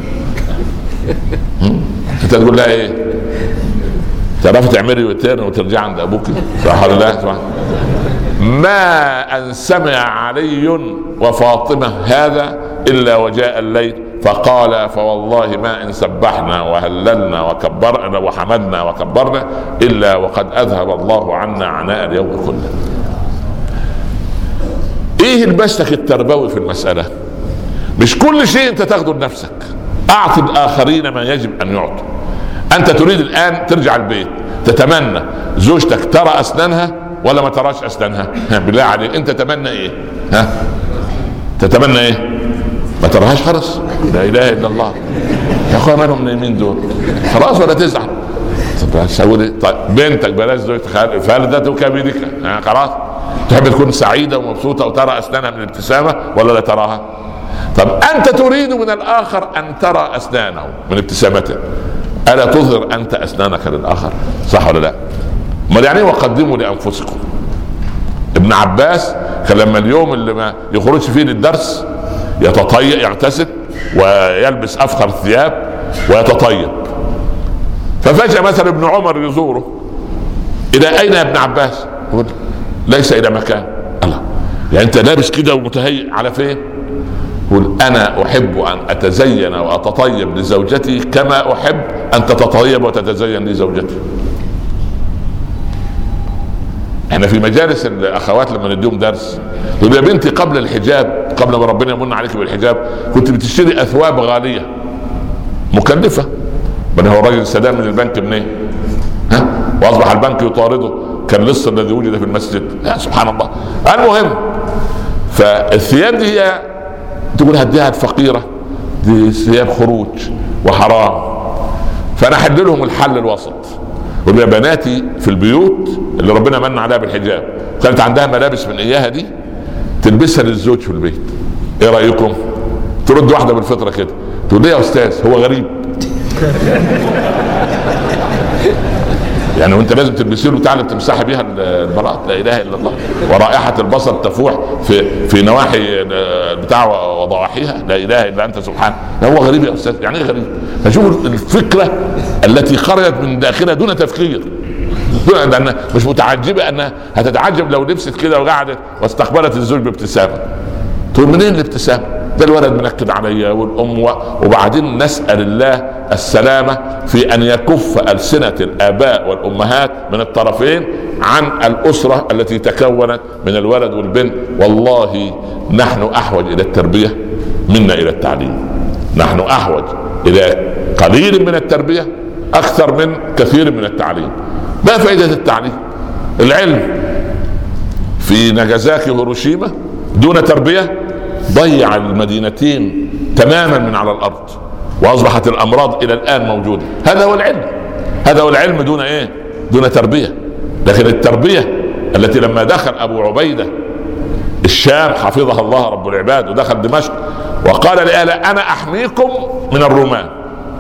S1: انت تقول لها ايه؟ تعرفي تعملي وتاني وترجع عند ابوك، صح ولا لا؟ ما ان سمع علي وفاطمة هذا الا وجاء الليل فقال فوالله ما ان سبحنا وهللنا وكبرنا وحمدنا وكبرنا الا وقد اذهب الله عنا عناء اليوم كله. ايه المسلك التربوي في المسألة؟ مش كل شيء انت تاخده لنفسك، اعطي الاخرين ما يجب ان يعطوا. انت تريد الان ترجع البيت تتمنى زوجتك ترى اسنانها ولا ما تراش اسنانها؟ بالله عليك انت تتمنى ايه؟ تتمنى ايه؟ ما تراهاش خلاص، لا اله الا الله. يا اخويا مالهم نايمين دول؟ خلاص ولا تزعل؟ طيب بنتك بلاش زوجتك فالدة كبيرك، خلاص تحب تكون سعيدة ومبسوطة وترى اسنانها من الابتسامة ولا لا تراها؟ طب انت تريد من الاخر ان ترى اسنانه من ابتسامته، الا تظهر انت اسنانك للاخر؟ صح ولا لا؟ ما يعني وقدموا لانفسكم. ابن عباس كان لما اليوم اللي ما يخرجش فيه للدرس يتطيب يغتسل ويلبس افخر الثياب ويتطيب. ففجأة مثلا ابن عمر يزوره، الى اين يا ابن عباس؟ يقول ليس الى مكان. الله، يعني انت لابس كده ومتهيئ على فين؟ يقول انا احب ان اتزين واتطيب لزوجتي كما احب ان تتطيب وتتزين لزوجتي. احنا في مجالس الاخوات لما نديهم درس يقول يا بنتي قبل الحجاب، قبل ما ربنا يمن عليك بالحجاب كنت بتشتري اثواب غاليه مكلفه، بل هو الراجل السداد من البنك منين؟ واصبح البنك يطارده كاللص الذي وجد في المسجد. سبحان الله. المهم، فالثياب دي هي تقول هديها الفقيره، دي ثياب خروج وحرام. فانا احل لهم الحل الوسط، يقول يا بناتي في البيوت اللي ربنا من عليها بالحجاب كانت عندها ملابس من اياها دي تلبسها للزوج في البيت، ايه رايكم؟ ترد واحده بالفطره كده تقول لي يا استاذ هو غريب يعني وانت لازم تلبسي له بتاع اللي تمسحي بيها البلاط، لا اله الا الله، ورائحه البصل تفوح في نواحي بتاع وضواحيها، لا اله الا انت سبحانه. هو غريب يا استاذ، يعني ايه غريب؟ فشوفوا الفكره التي خرجت من داخلها دون تفكير، لأنها مش متعجبه انها هتتعجب لو لبست كده وقعدت واستقبلت الزوج بابتسامه. تقول منين الابتسامه؟ ده الولد منكد عليا والام وبعدين نسال الله السلامه في ان يكف السنه الاباء والامهات من الطرفين عن الاسره التي تكونت من الولد والبنت. والله نحن احوج الى التربيه منا الى التعليم، نحن احوج الى قليل من التربيه اكثر من كثير من التعليم. ما فائده التعليم؟ العلم في ناجازاكي وهيروشيما دون تربيه ضيع المدينتين تماما من على الارض، واصبحت الامراض الى الان موجوده. هذا هو العلم، هذا هو العلم دون ايه؟ دون تربيه. لكن التربيه التي لما دخل ابو عبيده الشام حفظها الله رب العباد ودخل دمشق وقال لأهله انا احميكم من الرومان،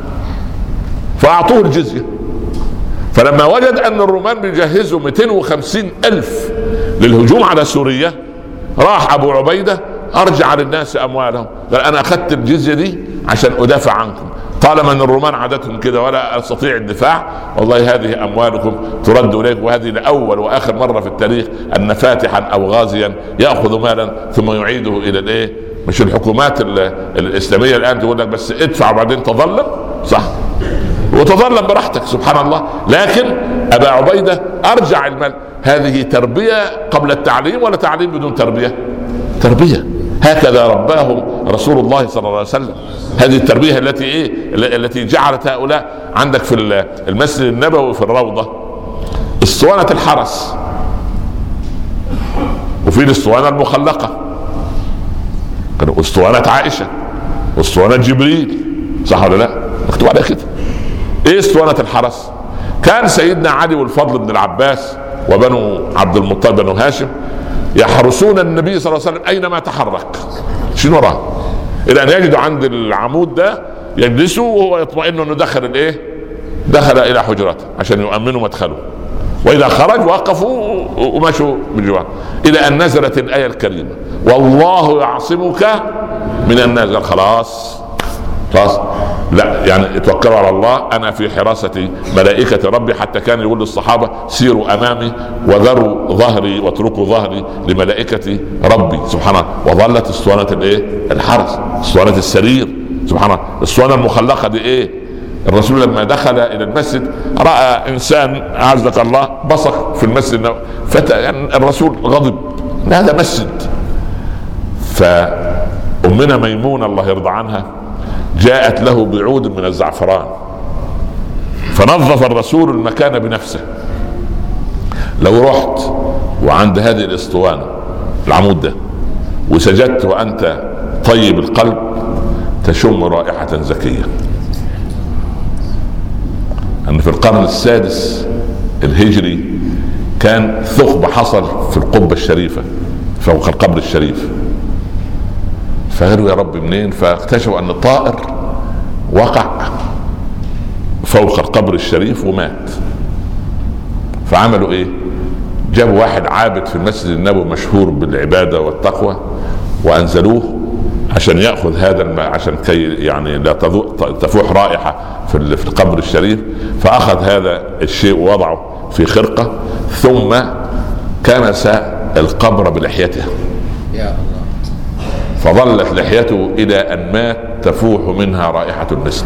S1: فاعطوه الجزيه. فلما وجد ان الرومان بيجهزوا 250,000 للهجوم على سوريا راح ابو عبيده ارجع للناس اموالهم، قال انا اخذت الجزيه دي عشان ادافع عنكم، طالما ان الرومان عادتهم كده ولا استطيع الدفاع، والله هذه اموالكم ترد اليكم. وهذه لاول واخر مره في التاريخ ان فاتحا او غازيا ياخذ مالا ثم يعيده الى الايه؟ مش الحكومات الاسلاميه الان تقول لك بس ادفع وبعدين تظلم، صح؟ وتظلم براحتك سبحان الله، لكن ابا عبيده ارجع المال. هذه تربيه قبل التعليم ولا تعليم بدون تربيه؟ تربيه. هكذا رباهم رسول الله صلى الله عليه وسلم. هذه التربيه التي ايه؟ التي جعلت هؤلاء عندك في المسجد النبوي في الروضه اسطوانه الحرس، وفي الاسطوانه المخلقه اسطوانه عائشه واسطوانه جبريل، صح ولا لا؟ مكتوب عليها كده. ايه اسطوانه الحرس؟ كان سيدنا علي والفضل بن العباس وبنو عبد المطلب بنو هاشم يحرسون النبي صلى الله عليه وسلم اينما تحرك، شنو وراه؟ الى ان يجدوا عند العمود ده يجلسوا وهو يطمئن انه دخل الايه؟ دخل الى حجرته عشان يؤمنوا مدخله، واذا خرج وقفوا ومشوا بالجوار، الى ان نزلت الايه الكريمه والله يعصمك من الناس. خلاص لا يعني توكلوا على الله، انا في حراسة ملائكة ربي. حتى كان يقول للصحابة سيروا امامي وذروا ظهري واتركوا ظهري لملائكة ربي سبحانه. وظلت اسطوانة الايه؟ الحرس، اسطوانة السرير سبحان الله. الاسطوانة المخلقة دي ايه؟ الرسول لما دخل الى المسجد راى انسان اعزك الله بصق في المسجد، يعني الرسول غضب، هذا مسجد. فامنا ميمونة الله يرضى عنها جاءت له بعود من الزعفران فنظف الرسول المكان بنفسه. لو رحت وعند هذه الاسطوانة العمود ده وسجدت وانت طيب القلب تشم رائحة زكية. ان في القرن السادس الهجري كان ثقب حصل في القبة الشريفة فوق القبر الشريف، فقالوا يا رب منين؟ فاكتشفوا ان الطائر وقع فوق القبر الشريف ومات. فعملوا ايه؟ جابوا واحد عابد في المسجد النبوي مشهور بالعبادة والتقوى وانزلوه عشان يأخذ هذا الماء عشان كي يعني لا تفوح رائحة في القبر الشريف. فأخذ هذا الشيء ووضعه في خرقة ثم كنس القبر بلحيته فظلت لحيته الى ان مات تفوح منها رائحة المسك.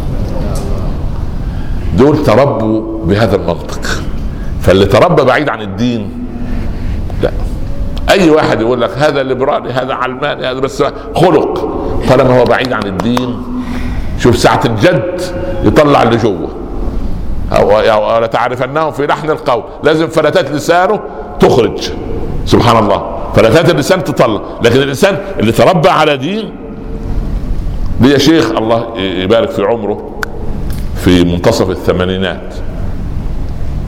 S1: دول تربوا بهذا المنطق. فاللي تربى بعيد عن الدين لا، اي واحد يقول لك هذا ليبرالي هذا علماني هذا بس خلق، طالما هو بعيد عن الدين. شوف ساعة الجد يطلع اللي جوه، او لتعرفنهم في لحن القول، لازم فلتات لسانه تخرج سبحان الله، فلتات اللسان تطلع. لكن الانسان اللي تربى على دين، ليه شيخ الله يبارك في عمره في منتصف الثمانينات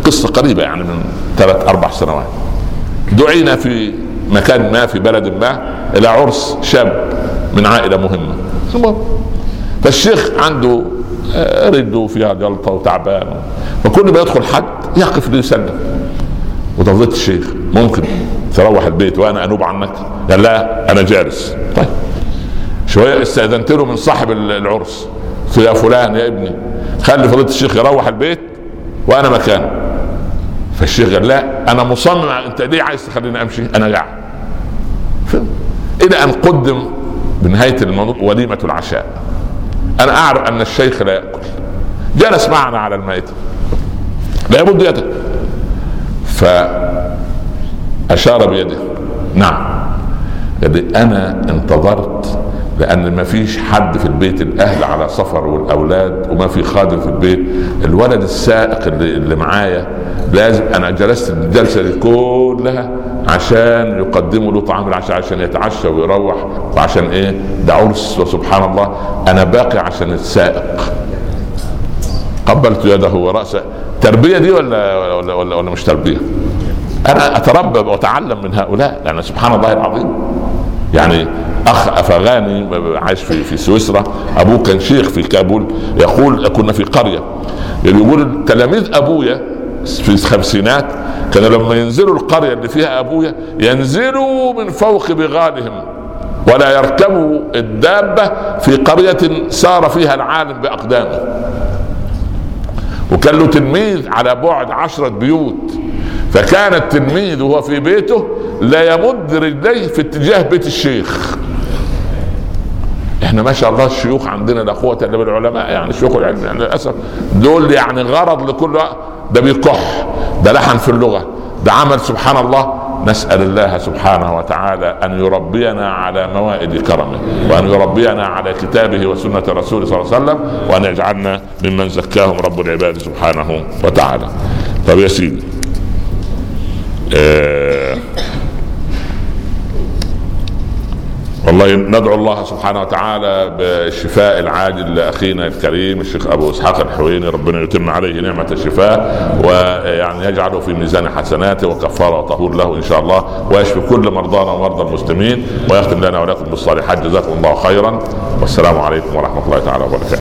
S1: قصة قريبة يعني من 3-4 سنوات. دعينا في مكان ما في بلد ما الى عرس شاب من عائلة مهمة، فالشيخ عنده رده فيها جلطة وتعبان، وكل ما يدخل حد يقف ليسلم. وتفضيلة الشيخ ممكن تروح البيت وانا انوب عنك؟ قال لا انا جالس. طيب شوية استأذنت له من صاحب العرس، يا فلان يا ابني خلي فضيلة الشيخ يروح البيت وانا مكانه. فالشيخ قال لا انا مصمم، انت ليه عايز تخليني امشي؟ انا قاعد. الى ان قدم بنهاية الموضوع وليمة العشاء. انا اعرف ان الشيخ لا يأكل، جلس معنا على المائدة لا يمد يده، فاشار بيده. نعم. قال لي انا انتظرت، لان ما فيش حد في البيت، الاهل على سفر والاولاد وما في خادم في البيت، الولد السائق اللي معايا لازم انا جلست الجلسه دي كلها عشان يقدموا له طعام العشاء عشان يتعشى ويروح، وعشان ايه؟ ده عرس وسبحان الله انا باقي عشان السائق. قبلت يده وراسه. تربيه دي ولا مش تربيه؟ انا اتربى واتعلم من هؤلاء، لان سبحان الله العظيم. يعني اخ افغاني عايش في سويسرا، ابوه كان شيخ في كابول، يقول كنا في قريه، يقول تلاميذ ابويا في الخمسينات كانوا لما ينزلوا القريه اللي فيها ابويا ينزلوا من فوق بغالهم ولا يركبوا الدابه في قريه سار فيها العالم باقدامه. وكان له تلميذ على بعد 10 بيوت، فكان التلميذ وهو في بيته لا يمد رجليه في اتجاه بيت الشيخ. احنا ما شاء الله الشيوخ عندنا لا قوة الا بالعلماء، يعني شيوخ العلم يعني للاسف دول يعني غرض لكل، ده بيكح، ده لحن في اللغة، ده عمل سبحان الله. نسأل الله سبحانه وتعالى أن يربينا على موائد كرمه، وأن يربينا على كتابه وسنة رسوله صلى الله عليه وسلم، وأن يجعلنا ممن زكاهم رب العباد سبحانه وتعالى. طب يا سيدي، والله ندعو الله سبحانه وتعالى بالشفاء العاجل لاخينا الكريم الشيخ ابو اسحاق الحويني، ربنا يتم عليه نعمه الشفاء ويعني يجعله في ميزان حسناته وكفاره وطهور له ان شاء الله، ويشفي كل مرضانا ومرضى المسلمين، ويختم لنا ولكم بالصالحات. جزاكم الله خيرا، والسلام عليكم ورحمه الله تعالى وبركاته.